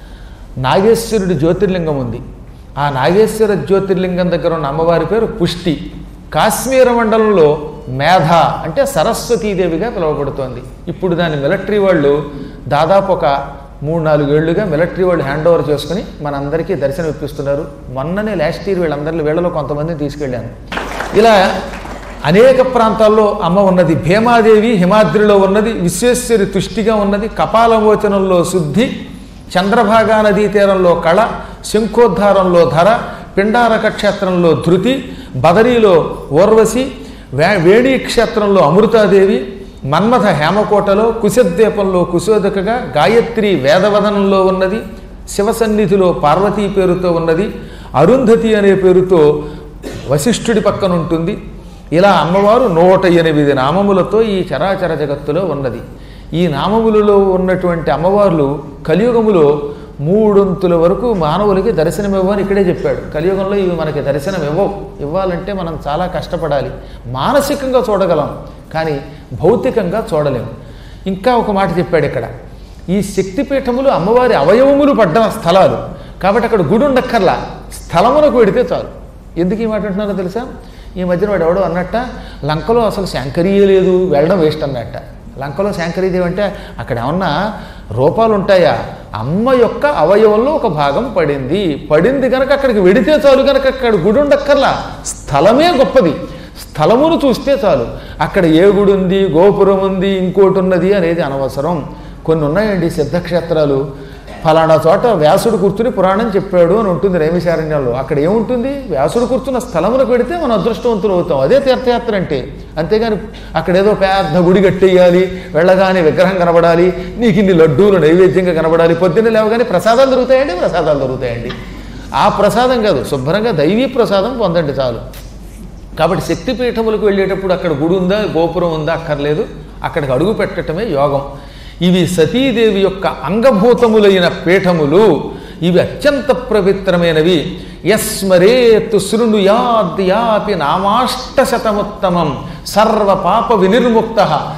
నాగేశ్వరుడి జ్యోతిర్లింగం ఉంది. ఆ నాగేశ్వర జ్యోతిర్లింగం దగ్గర ఉన్న అమ్మవారి పేరు పుష్టి. కాశ్మీర మండలంలో మేధ అంటే సరస్వతీదేవిగా పిలువబడుతోంది. ఇప్పుడు దాని మిలిటరీ వాళ్ళు దాదాపు ఒక మూడు నాలుగేళ్లుగా మిలిటరీ వాళ్ళు హ్యాండ్ ఓవర్ చేసుకుని మనందరికీ దర్శనం ఇప్పిస్తున్నారు. మొన్ననే లాస్ట్ ఇయర్ వీళ్ళందరిలో వీళ్ళలో కొంతమందిని తీసుకెళ్ళాను. ఇలా అనేక ప్రాంతాల్లో అమ్మ ఉన్నది. భీమాదేవి హిమాద్రిలో ఉన్నది, విశ్వేశ్వరి తుష్టిగా ఉన్నది, కపాలమోచనంలో శుద్ధి, చంద్రభాగా నదీ తీరంలో కళ, శంఖోద్ధారంలో ధర, పిండారక క్షేత్రంలో ధృతి, బదరీలో ఊర్వశి, వే వేణీ క్షేత్రంలో అమృతాదేవి, మన్మథ హేమకోటలో, కుశద్వీపంలో కుశోదకగా, గాయత్రి వేదవదనంలో ఉన్నది, శివసన్నిధిలో పార్వతీ పేరుతో ఉన్నది, అరుంధతి అనే పేరుతో వశిష్ఠుడి పక్కన ఉంటుంది. ఇలా అమ్మవారు నూట ఎనిమిది నామములతో ఈ చరాచర జగత్తులో ఉన్నది. ఈ నామములలో ఉన్నటువంటి అమ్మవార్లు కలియుగములో మూడొంతుల వరకు మానవులకి దర్శనం ఇవ్వని ఇక్కడే చెప్పాడు. కలియుగంలో ఇవి మనకి దర్శనం ఇవ్వవు. ఇవ్వాలంటే మనం చాలా కష్టపడాలి. మానసికంగా చూడగలం కానీ భౌతికంగా చూడలేము. ఇంకా ఒక మాట చెప్పాడు ఇక్కడ, ఈ శక్తిపీఠములు అమ్మవారి అవయవములు పడ్డ స్థలాలు కాబట్టి అక్కడ గుడి ఉండక్కర్లా, స్థలమునకు వెడితే చాలు. ఎందుకు ఈ మాట అంటున్నారో తెలుసా? ఈ మధ్యన వాడు ఎవడో అన్నట్ట లంకలో అసలు శాంకరీయే లేదు, వెళ్ళడం వేస్ట్ అన్నట్ట. లంకలో శాంకరీదేవి అంటే అక్కడ ఏమన్నా రూపాలు ఉంటాయా? అమ్మ యొక్క అవయవంలో ఒక భాగం పడింది. పడింది కనుక అక్కడికి వెడితే చాలు, కనుక అక్కడ గుడి ఉండక్కర్లా, స్థలమే గొప్పది. స్థలమును చూస్తే చాలు. అక్కడ ఏ గుడి ఉంది, గోపురం ఉంది, ఇంకోటి ఉన్నది అనేది అనవసరం. కొన్ని ఉన్నాయండి సిద్ధక్షేత్రాలు, ఫలానా చోట వ్యాసుడు కూర్చుని పురాణం చెప్పాడు అని ఉంటుంది నైమిషారణ్యాల్లో. అక్కడ ఏముంటుంది? వ్యాసుడు కూర్చున్న స్థలములకు పెడితే మనం అదృష్టవంతులు అవుతాం. అదే తీర్థయాత్ర అంటే. అంతేగాని అక్కడ ఏదో పెద్ద గుడి కట్టేయాలి, వెళ్ళగానే విగ్రహం కనబడాలి, నీకు ఇన్ని లడ్డూలు నైవేద్యంగా కనబడాలి, పొద్దున్నే లేవగానే ప్రసాదాలు దొరుకుతాయండి ప్రసాదాలు దొరుకుతాయండి ఆ ప్రసాదం కాదు, శుభ్రంగా దైవీ ప్రసాదం పొందండి చాలు. కాబట్టి శక్తిపీఠములకు వెళ్ళేటప్పుడు అక్కడ గుడి ఉందా, గోపురం ఉందా అక్కర్లేదు, అక్కడికి అడుగు పెట్టడమే యోగం. ఇవి సతీదేవి యొక్క అంగభూతములైన పీఠములు. ఇవి అత్యంత పవిత్రమైనవి. యస్మరేత్ శృణుయాద్యాపి నామాష్టశతముత్తమం సర్వ పాప వినిర్ముక్త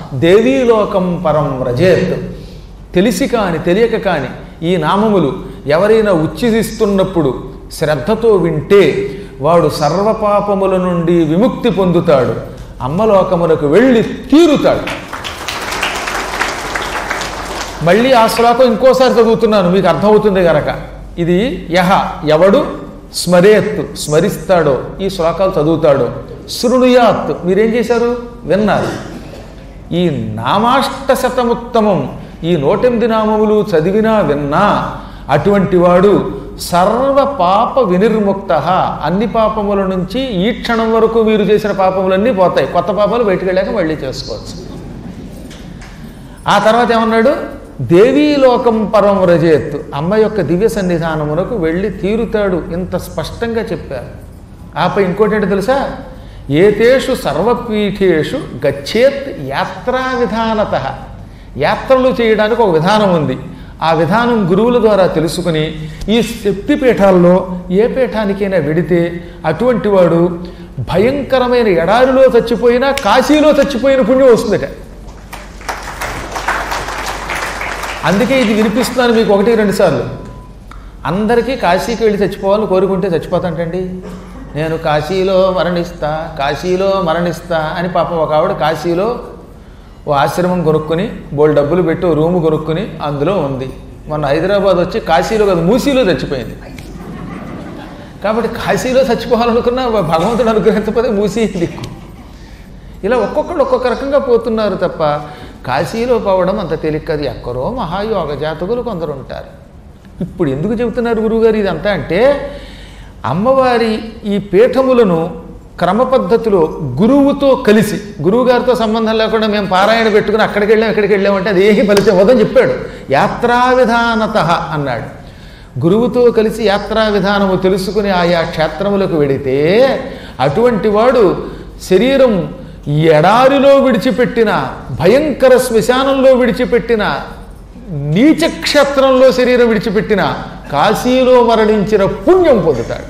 దేవీలోకం పరం వ్రజేత్. తెలిసి కాని తెలియక కాని ఈ నామములు ఎవరైనా ఉచ్చరిస్తున్నప్పుడు శ్రద్ధతో వింటే వాడు సర్వపాపముల నుండి విముక్తి పొందుతాడు, అమ్మలోకమునకు వెళ్ళి తీరుతాడు. మళ్ళీ ఆ శ్లోకం ఇంకోసారి చదువుతున్నాను, మీకు అర్థమవుతుంది కనుక. ఇది యహ ఎవడు స్మరేత్ స్మరిస్తాడో, ఈ శ్లోకాలు చదువుతాడో, శృణుయాత్ మీరేం చేశారు, విన్నారు. ఈ నామాష్టశతముత్తమం, ఈ నూటెనిమిది నామములు చదివినా విన్నా అటువంటి వాడు సర్వ పాప వినిర్ముక్త, అన్ని పాపముల నుంచి ఈ క్షణం వరకు మీరు చేసిన పాపములన్నీ పోతాయి, కొత్త పాపాలు బయటికి వెళ్ళాక మళ్ళీ చేసుకోవచ్చు. ఆ తర్వాత ఏమన్నాడు, దేవీలోకం పరం వ్రజేత్, అమ్మ యొక్క దివ్య సన్నిధానమునకు వెళ్ళి తీరుతాడు. ఇంత స్పష్టంగా చెప్పారు. ఆపై ఇంకోటి ఏంటో తెలుసా, ఏతేషు సర్వపీఠేషు గచ్చేత్ యాత్రా విధానత. యాత్రలు చేయడానికి ఒక విధానం ఉంది. ఆ విధానం గురువుల ద్వారా తెలుసుకుని ఈ శక్తిపీఠాల్లో ఏ పీఠానికైనా వెడితే అటువంటి వాడు భయంకరమైన ఎడారిలో చచ్చిపోయినా కాశీలో చచ్చిపోయిన పుణ్యం వస్తుందట. అందుకే ఇది వినిపిస్తున్నాను మీకు ఒకటి రెండు సార్లు. అందరికీ కాశీకి వెళ్ళి చచ్చిపోవాలని కోరుకుంటే చచ్చిపోతాంటండి. నేను కాశీలో మరణిస్తా కాశీలో మరణిస్తా అని పాపం ఒక ఆవిడ కాశీలో ఓ ఆశ్రమం కొనుక్కుని బోల్ డబ్బులు పెట్టి ఓ రూము కొనుక్కుని అందులో ఉంది. మొన్న హైదరాబాద్ వచ్చి కాశీలో కాదు మూసీలో చచ్చిపోయింది. కాబట్టి కాశీలో చచ్చిపోవాలనుకున్న భగవంతుడు అనుగ్రహించకపోతే మూసీ దిక్కు. ఇలా ఒక్కొక్కడు ఒక్కొక్క రకంగా పోతున్నారు తప్ప కాశీలో పోవడం అంత తేలిక కాదు. ఎక్కడో మహాయోగ జాతకులు కొందరు ఉంటారు. ఇప్పుడు ఎందుకు చెబుతున్నారు గురువుగారు ఇదంతా అంటే, అమ్మవారి ఈ పీఠములను క్రమ పద్ధతిలో గురువుతో కలిసి, గురువుగారితో సంబంధం లేకుండా మేము పారాయణ పెట్టుకుని అక్కడికి వెళ్ళాం ఇక్కడికి వెళ్ళామంటే అది ఏమీ ఫలితం వద్దని చెప్పాడు. యాత్రా విధానత అన్నాడు. గురువుతో కలిసి యాత్రా విధానము తెలుసుకుని ఆయా క్షేత్రములకు వెడితే అటువంటి వాడు శరీరం ఎడారిలో విడిచిపెట్టిన, భయంకర శ్మశానంలో విడిచిపెట్టిన, నీచక్షేత్రంలో శరీరం విడిచిపెట్టిన కాశీలో మరణించిన పుణ్యం పొందుతాడు.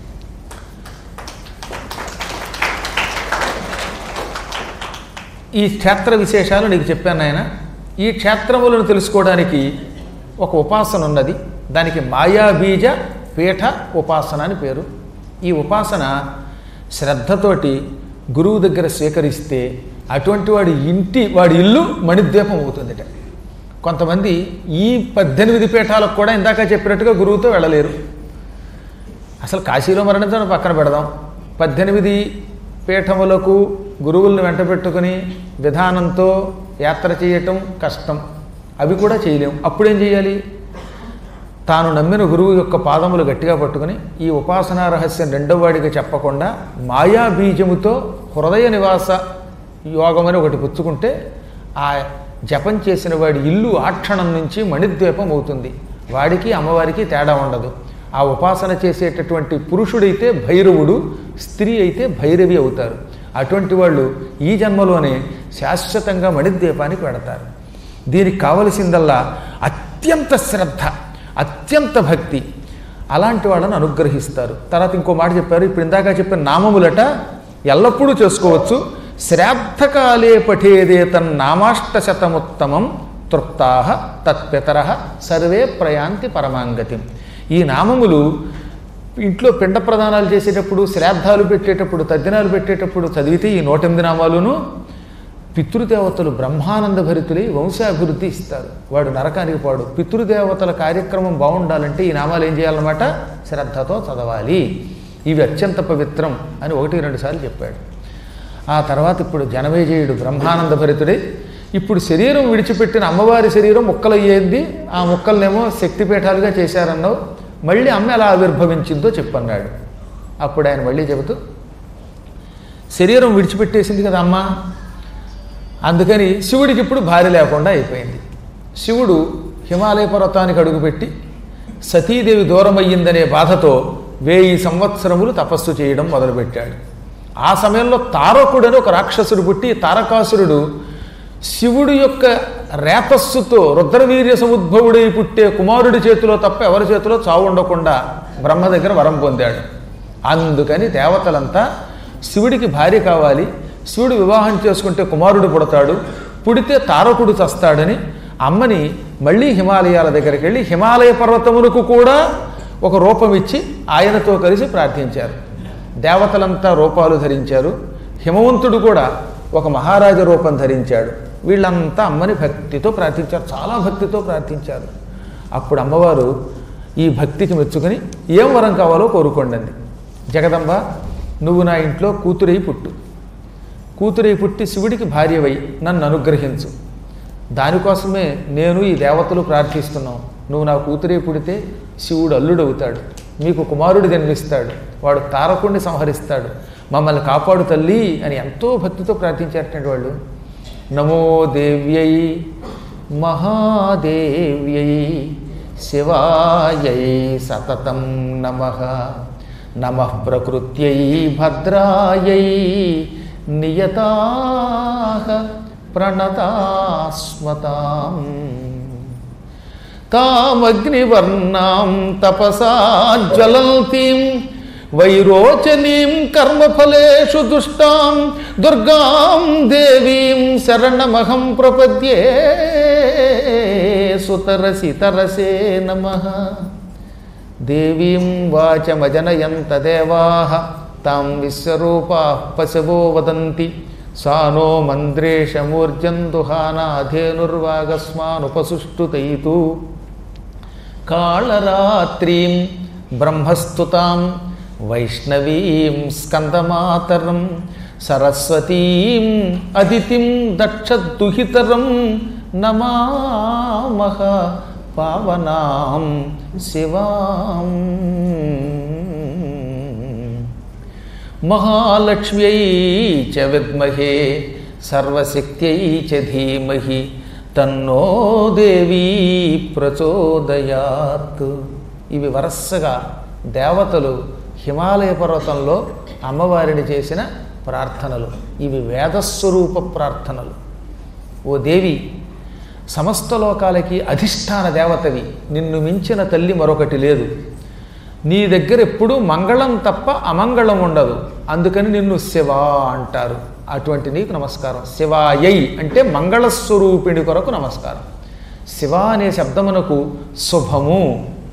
ఈ క్షేత్ర విశేషాలు నీకు చెప్పాను ఆయన. ఈ క్షేత్రములను తెలుసుకోవడానికి ఒక ఉపాసన ఉన్నది. దానికి మాయాబీజ పీఠ ఉపాసన అని పేరు. ఈ ఉపాసన శ్రద్ధతోటి గురువు దగ్గర స్వీకరిస్తే అటువంటి వాడి ఇంటి వాడి ఇల్లు మణిద్వీపం అవుతుందట. కొంతమంది ఈ పద్దెనిమిది పీఠాలకు కూడా ఇందాక చెప్పినట్టుగా గురువుతో వెళ్ళలేరు. అసలు కాశీలో మరణించడం పక్కన పెడదాం, పద్దెనిమిది పీఠములకు గురువులను వెంట పెట్టుకుని విధానంతో యాత్ర చేయటం కష్టం, అవి కూడా చేయలేం. అప్పుడేం చేయాలి? తాను నమ్మిన గురువు యొక్క పాదములు గట్టిగా పట్టుకుని ఈ ఉపాసనా రహస్యం రెండవ వాడికి చెప్పకుండా మాయా బీజముతో హృదయ నివాస యోగమని ఒకటి పుచ్చుకుంటే ఆ జపం చేసిన వాడి ఇల్లు ఆ క్షణం నుంచి మణిద్వీపం అవుతుంది. వాడికి అమ్మవారికి తేడా ఉండదు. ఆ ఉపాసన చేసేటటువంటి పురుషుడైతే భైరవుడు, స్త్రీ అయితే భైరవి అవుతారు. అటువంటి వాళ్ళు ఈ జన్మలోనే శాశ్వతంగా మణిద్వీపానికి వెడతారు. దీనికి కావలసిందల్లా అత్యంత శ్రద్ధ, అత్యంత భక్తి. అలాంటి వాళ్ళని అనుగ్రహిస్తారు. తర్వాత ఇంకో మాట చెప్పారు, ఇప్పుడు ఇందాక చెప్పిన నామములట ఎల్లప్పుడూ చేసుకోవచ్చు. శ్రాద్ధకాలే పఠేదే తన్నామాష్టశతముత్తమం తృప్తాహ తత్పితరః సర్వే ప్రయాంతి పరమాంగతి. ఈ నామములు ఇంట్లో పిండ ప్రదానాలు చేసేటప్పుడు, శ్రాద్ధాలు పెట్టేటప్పుడు, తద్దినాలు పెట్టేటప్పుడు చదివితే ఈ నూట ఎనిమిది నామాలును పితృదేవతలు బ్రహ్మానంద భరితులై వంశాభివృద్ధి ఇస్తారు. వాడు నరకానికి పోడు. పితృదేవతల కార్యక్రమం బాగుండాలంటే ఈ నామాలు ఏం చేయాలన్నమాట? శ్రద్ధతో చదవాలి. ఇవి అత్యంత పవిత్రం అని ఒకటి రెండు సార్లు చెప్పాడు. ఆ తర్వాత ఇప్పుడు జనమేజయుడు బ్రహ్మానంద భరితుడై ఇప్పుడు శరీరం విడిచిపెట్టిన అమ్మవారి శరీరం ముక్కలయ్యేది, ఆ ముక్కలనేమో శక్తిపీఠాలుగా చేశారన్నావు, మళ్ళీ అమ్మ ఎలా ఆవిర్భవించిందో చెప్పన్నాడు. అప్పుడు ఆయన మళ్ళీ చెబుతూ, శరీరం విడిచిపెట్టేసింది కదా అమ్మ, అందుకని శివుడికి ఇప్పుడు భార్య లేకుండా అయిపోయింది. శివుడు హిమాలయ పర్వతానికి అడుగుపెట్టి సతీదేవి దూరమయ్యిందనే బాధతో వెయ్యి సంవత్సరములు తపస్సు చేయడం మొదలుపెట్టాడు. ఆ సమయంలో తారకుడని ఒక రాక్షసుడు పుట్టి, తారకాసురుడు శివుడి యొక్క రేతస్సుతో రుద్రవీర్య సముద్భవుడై పుట్టే కుమారుడి చేతిలో తప్ప ఎవరి చేతిలో చావు ఉండకుండా బ్రహ్మ దగ్గర వరం పొందాడు. అందుకని దేవతలంతా శివుడికి భార్య కావాలి, శివుడు వివాహం చేసుకుంటే కుమారుడు పుడతాడు, పుడితే తారకుడు చస్తాడని అమ్మని మళ్ళీ హిమాలయాల దగ్గరికి వెళ్ళి హిమాలయ పర్వతములకు కూడా ఒక రూపం ఇచ్చి ఆయనతో కలిసి ప్రార్థించారు. దేవతలంతా రూపాలు ధరించారు. హిమవంతుడు కూడా ఒక మహారాజ రూపం ధరించాడు. వీళ్ళంతా అమ్మని భక్తితో ప్రార్థించారు, చాలా భక్తితో ప్రార్థించారు. అప్పుడు అమ్మవారు ఈ భక్తికి మెచ్చుకొని ఏం వరం కావాలో కోరుకోండి అంది. జగదంబ, నువ్వు నా ఇంట్లో కూతురై పుట్టు, కూతురై పుట్టి శివుడికి భార్యవై నన్ను అనుగ్రహించు. దానికోసమే నేను ఈ దేవతలు ప్రార్థిస్తున్నాం. నువ్వు నా కూతురై పుడితే శివుడు అల్లుడవుతాడు, మీకు కుమారుడు జన్మిస్తాడు, వాడు తారకుణ్ణి సంహరిస్తాడు, మమ్మల్ని కాపాడు తల్లి అని ఎంతో భక్తితో ప్రార్థించారటండి వాళ్ళు. నమో దేవ్యై మహాదేవ్యై శివాయై సతతం నమః. నమః ప్రకృత్యై భద్రాయై నియతాః ప్రణతాస్మతాం. తామగ్నివర్ణాం తపసా జ్వలంతీం వైరోచనీం కర్మఫలేషు దుష్టాం దుర్గాం దేవీం శరణమహం ప్రపద్యే సుతరసి తరసే నమః. దేవీం వాచమజనయంత దేవాః తాం విశ్వరూపాః పశవో వదంతి సా నో మంద్రేషమూర్జందుహానాధేనుర్వాగస్మానుపసుష్టుతైతు కాళరాత్రీం బ్రహ్మస్తుతాం వైష్ణవీం స్కందమాతరం సరస్వతీం అదితిం దక్షదుహితరం నమామః పావనాం శివాం. మహాలక్ష్మ్యై చ విద్మహే సర్వశక్త్యై చ ధీమహి తన్నో దేవీ ప్రచోదయాత్. ఇవి వరసగా దేవతలు హిమాలయ పర్వతంలో అమ్మవారిని చేసిన ప్రార్థనలు. ఇవి వేదస్వరూప ప్రార్థనలు. ఓ దేవి, సమస్త లోకాలకి అధిష్టాన దేవతవి, నిన్ను మించిన తల్లి మరొకటి లేదు. నీ దగ్గర ఎప్పుడూ మంగళం తప్ప అమంగళం ఉండదు, అందుకని నిన్ను శివ అంటారు. అటువంటి నీకు నమస్కారం. శివాయై అంటే మంగళస్వరూపిణి కొరకు నమస్కారం. శివ అనే శబ్దమునకు శుభము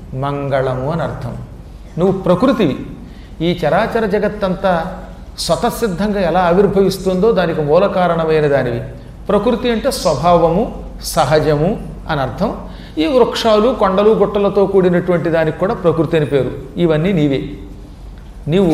మంగళము అని అర్థం. నువ్వు ప్రకృతివి. ఈ చరాచర జగత్తంతా స్వతసిద్ధంగా ఎలా ఆవిర్భవిస్తుందో దానికి మూల కారణమైన దానివి. ప్రకృతి అంటే స్వభావము సహజము అని అర్థం. ఈ వృక్షాలు కొండలు గుట్టలతో కూడినటువంటి దానికి కూడా ప్రకృతి అని పేరు. ఇవన్నీ నీవే. నీవు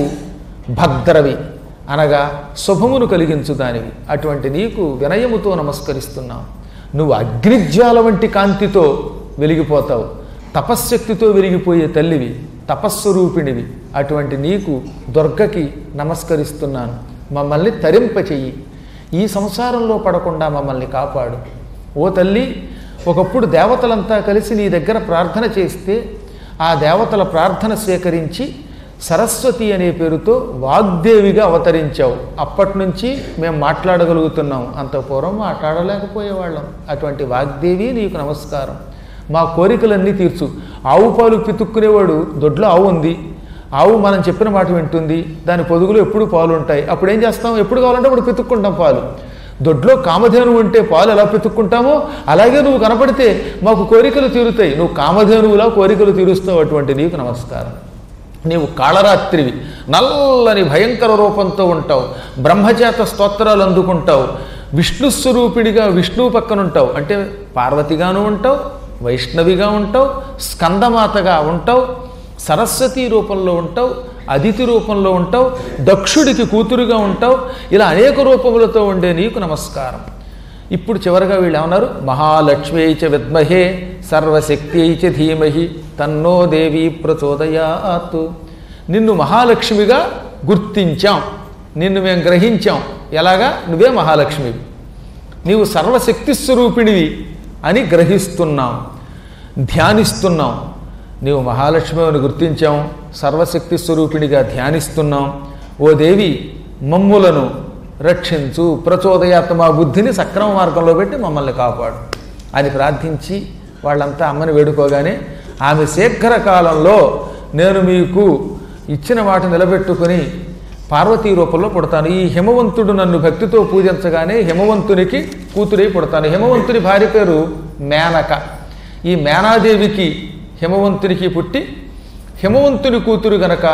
భద్రవి అనగా శుభమును కలిగించు దానివి. అటువంటి నీకు వినయముతో నమస్కరిస్తున్నావు. నువ్వు అగ్నిజ్వాల వంటి కాంతితో వెలిగిపోతావు. తపశ్శక్తితో వెలిగిపోయే తల్లివి, తపస్వరూపిణివి. అటువంటి నీకు దుర్గకి నమస్కరిస్తున్నాను. మమ్మల్ని తరింపచెయ్యి, ఈ సంసారంలో పడకుండా మమ్మల్ని కాపాడు. ఓ తల్లి, ఒకప్పుడు దేవతలంతా కలిసి నీ దగ్గర ప్రార్థన చేస్తే ఆ దేవతల ప్రార్థన స్వీకరించి సరస్వతి అనే పేరుతో వాగ్దేవిగా అవతరించావు. అప్పటి నుంచి మేము మాట్లాడగలుగుతున్నాం. అంత పూర్వం మాట్లాడలేకపోయేవాళ్ళం. అటువంటి వాగ్దేవి నీకు నమస్కారం. మా కోరికలన్నీ తీర్చు. ఆవు పాలు పితుక్కునేవాడు, దొడ్లో ఆవు ఉంది, ఆవు మనం చెప్పిన మాట వింటుంది, దాని పొదుగులో ఎప్పుడు పాలు ఉంటాయి. అప్పుడు ఏం చేస్తాం? ఎప్పుడు కావాలంటే అప్పుడు పితుక్కుంటాం పాలు. దొడ్లో కామధేను ఉంటే పాలు ఎలా పితుక్కుంటామో అలాగే నువ్వు కనపడితే మాకు కోరికలు తీరుతాయి. నువ్వు కామధేనువులా కోరికలు తీరుస్తావు. అటువంటి నీకు నమస్కారం. నీవు కాళరాత్రివి, నల్లని భయంకర రూపంతో ఉంటావు. బ్రహ్మచేత స్తోత్రాలు అందుకుంటావు. విష్ణుస్వరూపిడిగా విష్ణువు పక్కనుంటావు. అంటే పార్వతిగాను ఉంటావు, వైష్ణవిగా ఉంటావు, స్కందమాతగా ఉంటావు, సరస్వతి రూపంలో ఉంటావు, అదితి రూపంలో ఉంటావు, దక్షుడికి కూతురుగా ఉంటావు. ఇలా అనేక రూపములతో ఉండే నీకు నమస్కారం. ఇప్పుడు చివరగా వీళ్ళు ఏమన్నారు? మహాలక్ష్మ్యై చ విద్మహే సర్వశక్త్యై చ ధీమహి తన్నో దేవీ ప్రచోదయాత్. నిన్ను మహాలక్ష్మిగా గుర్తించాం, నిన్ను మేము గ్రహించాం. ఎలాగా? నువ్వే మహాలక్ష్మివి, నీవు సర్వశక్తి స్వరూపిణివి అని గ్రహిస్తున్నాం, ధ్యానిస్తున్నాం. నీవు మహాలక్ష్మి అని గుర్తించాం, సర్వశక్తి స్వరూపిణిగా ధ్యానిస్తున్నాం. ఓ దేవి, మమ్ములను రక్షించు, ప్రచోదయాత్, మా బుద్ధిని సక్రమ మార్గంలో పెట్టి మమ్మల్ని కాపాడు అని ప్రార్థించి వాళ్ళంతా అమ్మని వేడుకోగానే ఆమె శీఘ్ర కాలంలో నేను మీకు ఇచ్చిన మాట నిలబెట్టుకుని పార్వతీ రూపంలో పుడతాను. ఈ హిమవంతుడు నన్ను భక్తితో పూజించగానే హిమవంతునికి కూతురై పుడతాను. హిమవంతుని భార్య పేరు మేనక. ఈ మేనాదేవికి హిమవంతునికి పుట్టి హిమవంతుని కూతురు గనక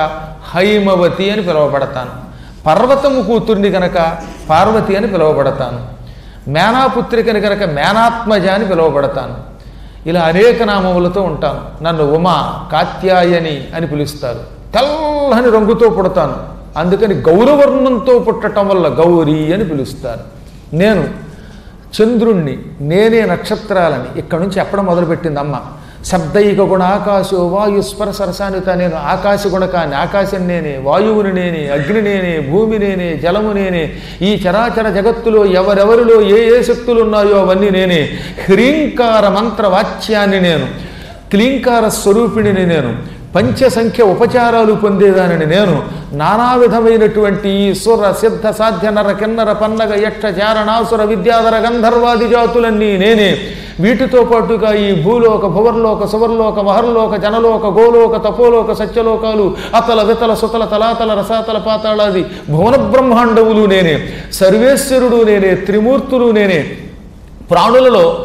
హైమవతి అని పిలువబడతాను. పర్వతము కూతుర్ని గనక పార్వతి అని పిలువబడతాను. మేనాపుత్రికని గనక మేనాత్మజ అని పిలువబడతాను. ఇలా అనేక నామములతో ఉంటాను. నన్ను ఉమా, కాత్యాయని అని పిలుస్తారు. తెల్లని రంగుతో పుడతాను, అందుకని గౌరవర్ణంతో పుట్టడం వల్ల గౌరీ అని పిలుస్తారు. నేను చంద్రుణ్ణి, నేనే నక్షత్రాలని ఇక్కడి నుంచి ఎప్పడం మొదలుపెట్టింది అమ్మ. శబ్దైక గుణ ఆకాశో వాయు స్పర సరసానిత. నేను ఆకాశ గుణకాన్ని, ఆకాశం నేనే, వాయువుని నేనే, అగ్ని నేనే, భూమి నేనే, జలము నేనే. ఈ చరాచర జగత్తులో ఎవరెవరిలో ఏ ఏ శక్తులు ఉన్నాయో అవన్నీ నేనే. హ్రీంకార మంత్ర వాచ్యాన్ని నేను, క్లీంకార స్వరూపిణిని నేను, పంచసంఖ్య ఉపచారాలు పొందేదానని నేను. నానా విధమైనటువంటి ఈ సుర సిద్ధ సాధ్య నర కిన్నర పన్నగ యక్ష చారణాసుర విద్యాధర గంధర్వాది జాతులన్నీ నేనే. వీటితో పాటుగా ఈ భూలోక భువర్లోక సువర్లోక మహర్లోక జనలోక గోలోక తపోలోక సత్యలోకాలు అతల వితల సుతల తలాతల రసాతల పాతాళాది భువన బ్రహ్మాండములు నేనే. సర్వేశ్వరుడు నేనే, త్రిమూర్తులు నేనే. ప్రాణులలో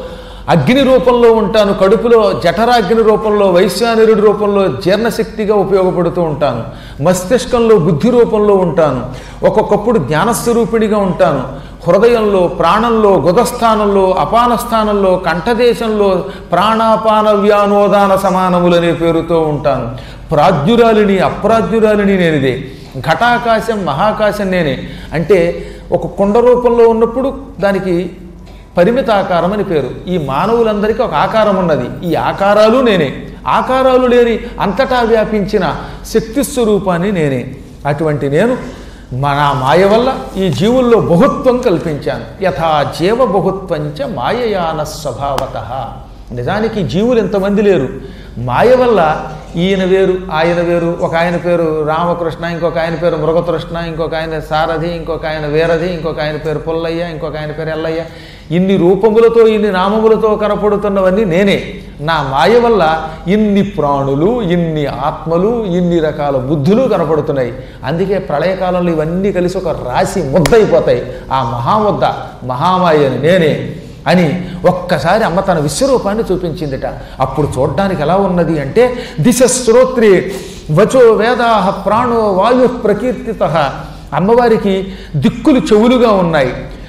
అగ్ని రూపంలో ఉంటాను, కడుపులో జఠరాగ్ని రూపంలో, వైశ్వానరుడి రూపంలో జీర్ణశక్తిగా ఉపయోగపడుతూ ఉంటాను, మస్తిష్కంలో బుద్ధి రూపంలో ఉంటాను, ఒక్కొక్కప్పుడు జ్ఞానస్వరూపిణిగా ఉంటాను, హృదయంలో, ప్రాణంలో, గుదస్థానంలో, అపాన స్థానంలో, కంఠదేశంలో ప్రాణాపాన వ్యానోదాన సమానములనే పేరుతో ఉంటాను. ప్రాజ్ఞురాలిని అప్రాజ్ఞురాలిని నేనిదే. ఘటాకాశం మహాకాశం నేనే. అంటే ఒక కుండ రూపంలో ఉన్నప్పుడు దానికి పరిమిత ఆకారం అని పేరు. ఈ మానవులందరికీ ఒక ఆకారం ఉన్నది. ఈ ఆకారాలు నేనే. ఆకారాలు లేని అంతటా వ్యాపించిన శక్తి స్వరూపాన్ని నేనే. అటువంటి నేను మన మాయ వల్ల ఈ జీవుల్లో బహుత్వం కల్పించాను. యథా జీవ బహుత్వంచ మాయయాన స్వభావతః. నిజానికి జీవులు ఎంతమంది లేరు, మాయ వల్ల ఈయన వేరు ఆయన వేరు. ఒక ఆయన పేరు రామకృష్ణ, ఇంకొక ఆయన పేరు మృగతృష్ణ, ఇంకొక ఆయన సారథి, ఇంకొక ఆయన వీరధి, ఇంకొక ఆయన పేరు పుల్లయ్య, ఇంకొక ఆయన పేరు ఎల్లయ్య. ఇన్ని రూపములతో ఇన్ని నామములతో కనపడుతున్నవన్నీ నేనే. నా మాయ వల్ల ఇన్ని ప్రాణులు, ఇన్ని ఆత్మలు, ఇన్ని రకాల బుద్ధులు కనపడుతున్నాయి. అందుకే ప్రళయకాలంలో ఇవన్నీ కలిసి ఒక రాశి ముద్ద అయిపోతాయి. ఆ మహాముద్ద మహామాయని నేనే అని ఒక్కసారి అమ్మ తన విశ్వరూపాన్ని చూపించిందిట. అప్పుడు చూడ్డానికి ఎలా ఉన్నది అంటే, దిశ శ్రోత్రి వచో వేదాహ ప్రాణో వాయు ప్రకీర్తిత. అమ్మవారికి దిక్కులు చెవులుగా ఉన్నాయి,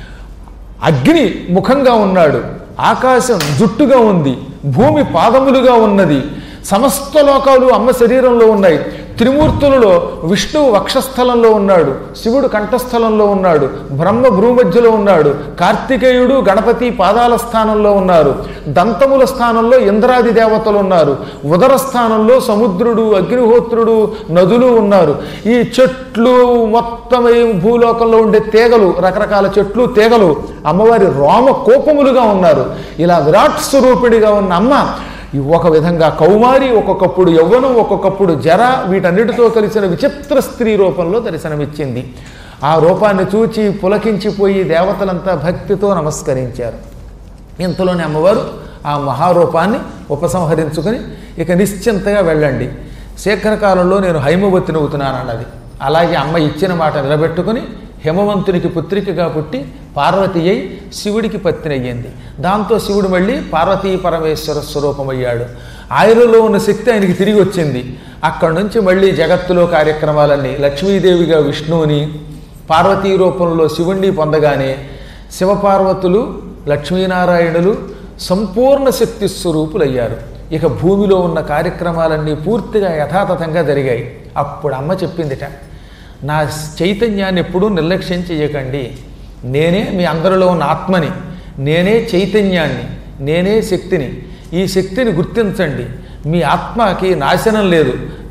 అగ్ని ముఖంగా ఉన్నాడు, ఆకాశం జుట్టుగా ఉంది, భూమి పాదములుగా ఉన్నది, సమస్త లోకాలు అమ్మ శరీరంలో ఉన్నాయి. త్రిమూర్తులలో విష్ణువు వక్షస్థలంలో ఉన్నాడు, శివుడు కంఠస్థలంలో ఉన్నాడు, బ్రహ్మ భ్రూమధ్యలో ఉన్నాడు, కార్తికేయుడు గణపతి పాదాల స్థానంలో ఉన్నారు, దంతముల స్థానంలో ఇంద్రాది దేవతలు ఉన్నారు, ఉదర స్థానంలో సముద్రుడు, అగ్నిహోత్రుడు, నదులు ఉన్నారు. ఈ చెట్లు మొత్తం భూలోకంలో ఉండే తీగలు, రకరకాల చెట్లు తీగలు అమ్మవారి రోమ కోపములుగా ఉన్నారు. ఇలా విరాట్ స్వరూపిడిగా ఉన్న అమ్మ ఒక విధంగా కౌమారి, ఒక్కొక్కప్పుడు యవ్వనం, ఒక్కొక్కప్పుడు జర, వీటన్నిటితో కలిసిన విచిత్ర స్త్రీ రూపంలో దర్శనమిచ్చింది. ఆ రూపాన్ని చూచి పులకించిపోయి దేవతలంతా భక్తితో నమస్కరించారు. ఇంతలోనే అమ్మవారు ఆ మహారూపాన్ని ఉపసంహరించుకొని ఇక నిశ్చింతగా వెళ్ళండి, శీఘ్రకాలంలో నేను హైమవతిని అవుతున్నాను అన్నది. అలాగే అమ్మ ఇచ్చిన మాట నిలబెట్టుకుని హిమవంతునికి పుత్రికగా పుట్టి పార్వతి అయి శివుడికి పత్ని అయ్యింది. దాంతో శివుడు మళ్ళీ పార్వతీ పరమేశ్వర స్వరూపమయ్యాడు. ఆయనలో ఉన్న శక్తి ఆయనకి తిరిగి వచ్చింది. అక్కడి నుంచి మళ్ళీ జగత్తులో కార్యక్రమాలన్నీ లక్ష్మీదేవిగా విష్ణువుని, పార్వతీ రూపంలో శివుణ్ణి పొందగానే శివపార్వతులు, లక్ష్మీనారాయణులు సంపూర్ణ శక్తి స్వరూపులయ్యారు. ఇక భూమిలో ఉన్న కార్యక్రమాలన్నీ పూర్తిగా యథాతథంగా జరిగాయి. అప్పుడు అమ్మ చెప్పిందిట, నా చైతన్యాన్ని ఎప్పుడూ నిర్లక్ష్యం చేయకండి. నేనే మీ అందరిలో ఉన్న ఆత్మని, నేనే చైతన్యాన్ని, నేనే శక్తిని. ఈ శక్తిని గుర్తించండి. మీ ఆత్మకి నాశనం లేదు.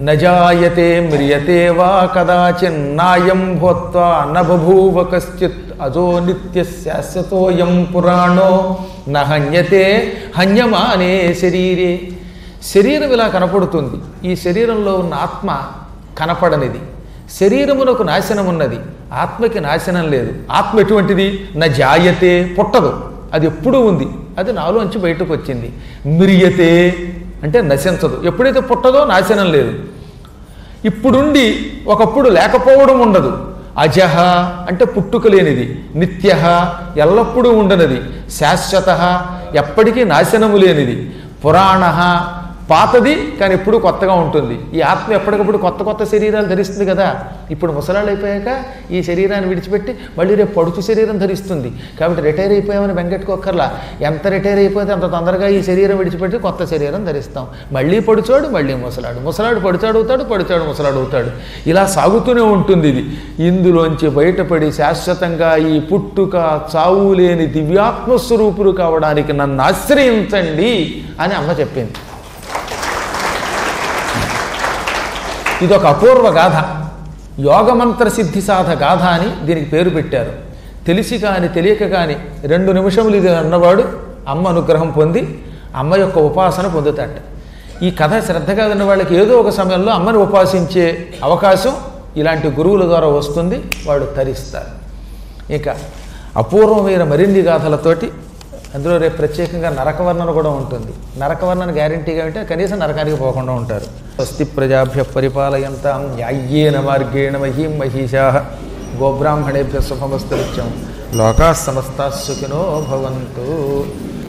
నజాయతే మ్రియతే వా కదాచిన్నాయం భూత్వా నబభూవ కశ్చిత్ అజో నిత్య శాశ్వతోయం పురాణో నహన్యతే హన్యమానే శరీరే. శరీరం ఇలా కనపడుతుంది. ఈ శరీరంలో ఉన్న ఆత్మ కనపడనిది. శరీరమునకు నాశనం ఉన్నది, ఆత్మకి నాశనం లేదు. ఆత్మ ఎటువంటిది? నా జాయతే, పుట్టదు, అది ఎప్పుడూ ఉంది. అది నాలోంచి బయటకు వచ్చింది. మ్రియతే అంటే నశించదు. ఎప్పుడైతే పుట్టదో నాశనం లేదు. ఇప్పుడుండి ఒకప్పుడు లేకపోవడం ఉండదు. అజహ అంటే పుట్టుక లేనిది. నిత్య ఎల్లప్పుడూ ఉండనిది. శాశ్వత ఎప్పటికీ నాశనము లేనిది. పురాణ పాతది కానీ ఎప్పుడు కొత్తగా ఉంటుంది. ఈ ఆత్మ ఎప్పటికప్పుడు కొత్త కొత్త శరీరాలు ధరిస్తుంది కదా. ఇప్పుడు ముసలాళ్ళు అయిపోయాక ఈ శరీరాన్ని విడిచిపెట్టి మళ్ళీ రేపు పడుచు శరీరం ధరిస్తుంది. కాబట్టి రిటైర్ అయిపోయామని బెంగెట్టుకోకర్లా. ఎంత రిటైర్ అయిపోతే అంత తొందరగా ఈ శరీరం విడిచిపెట్టి కొత్త శరీరం ధరిస్తాం. మళ్ళీ పడుచోడు, మళ్ళీ ముసలాడు, ముసలాడు పడుచాడు అవుతాడు, పడుచాడు ముసలాడు అవుతాడు. ఇలా సాగుతూనే ఉంటుంది ఇది. ఇందులోంచి బయటపడి శాశ్వతంగా ఈ పుట్టుక చావు లేని దివ్యాత్మస్వరూపులు కావడానికి నన్ను ఆశ్రయించండి అని అమ్మ చెప్పింది. ఇదొక అపూర్వ గాథ, యోగమంత్ర సిద్ధి సాధ గాథ అని దీనికి పేరు పెట్టారు. తెలిసి కానీ తెలియక కానీ రెండు నిమిషములు ఇది అన్నవాడు అమ్మ అనుగ్రహం పొంది అమ్మ యొక్క ఉపాసన పొందుతాట. ఈ కథ శ్రద్ధగా విన్న వాళ్ళకి ఏదో ఒక సమయంలో అమ్మని ఉపాసించే అవకాశం ఇలాంటి గురువుల ద్వారా వస్తుంది. వాడు తరిస్తారు. ఇక అపూర్వమైన మరిన్ని గాథలతోటి, అందులో రేపు ప్రత్యేకంగా నరకవర్ణన కూడా ఉంటుంది. నరకవర్ణన గ్యారంటీగా అంటే కనీసం నరకానికి పోకుండా ఉంటారు. స్వస్తి ప్రజాభ్య పరిపాలయంతాం న్యాయ్యేన మార్గేణ మహీం మహిషాః గోబ్రాహ్మణేభ్య శుభమస్తు నిత్యం. లోకాః సమస్తాః సుఖినో భవంతు.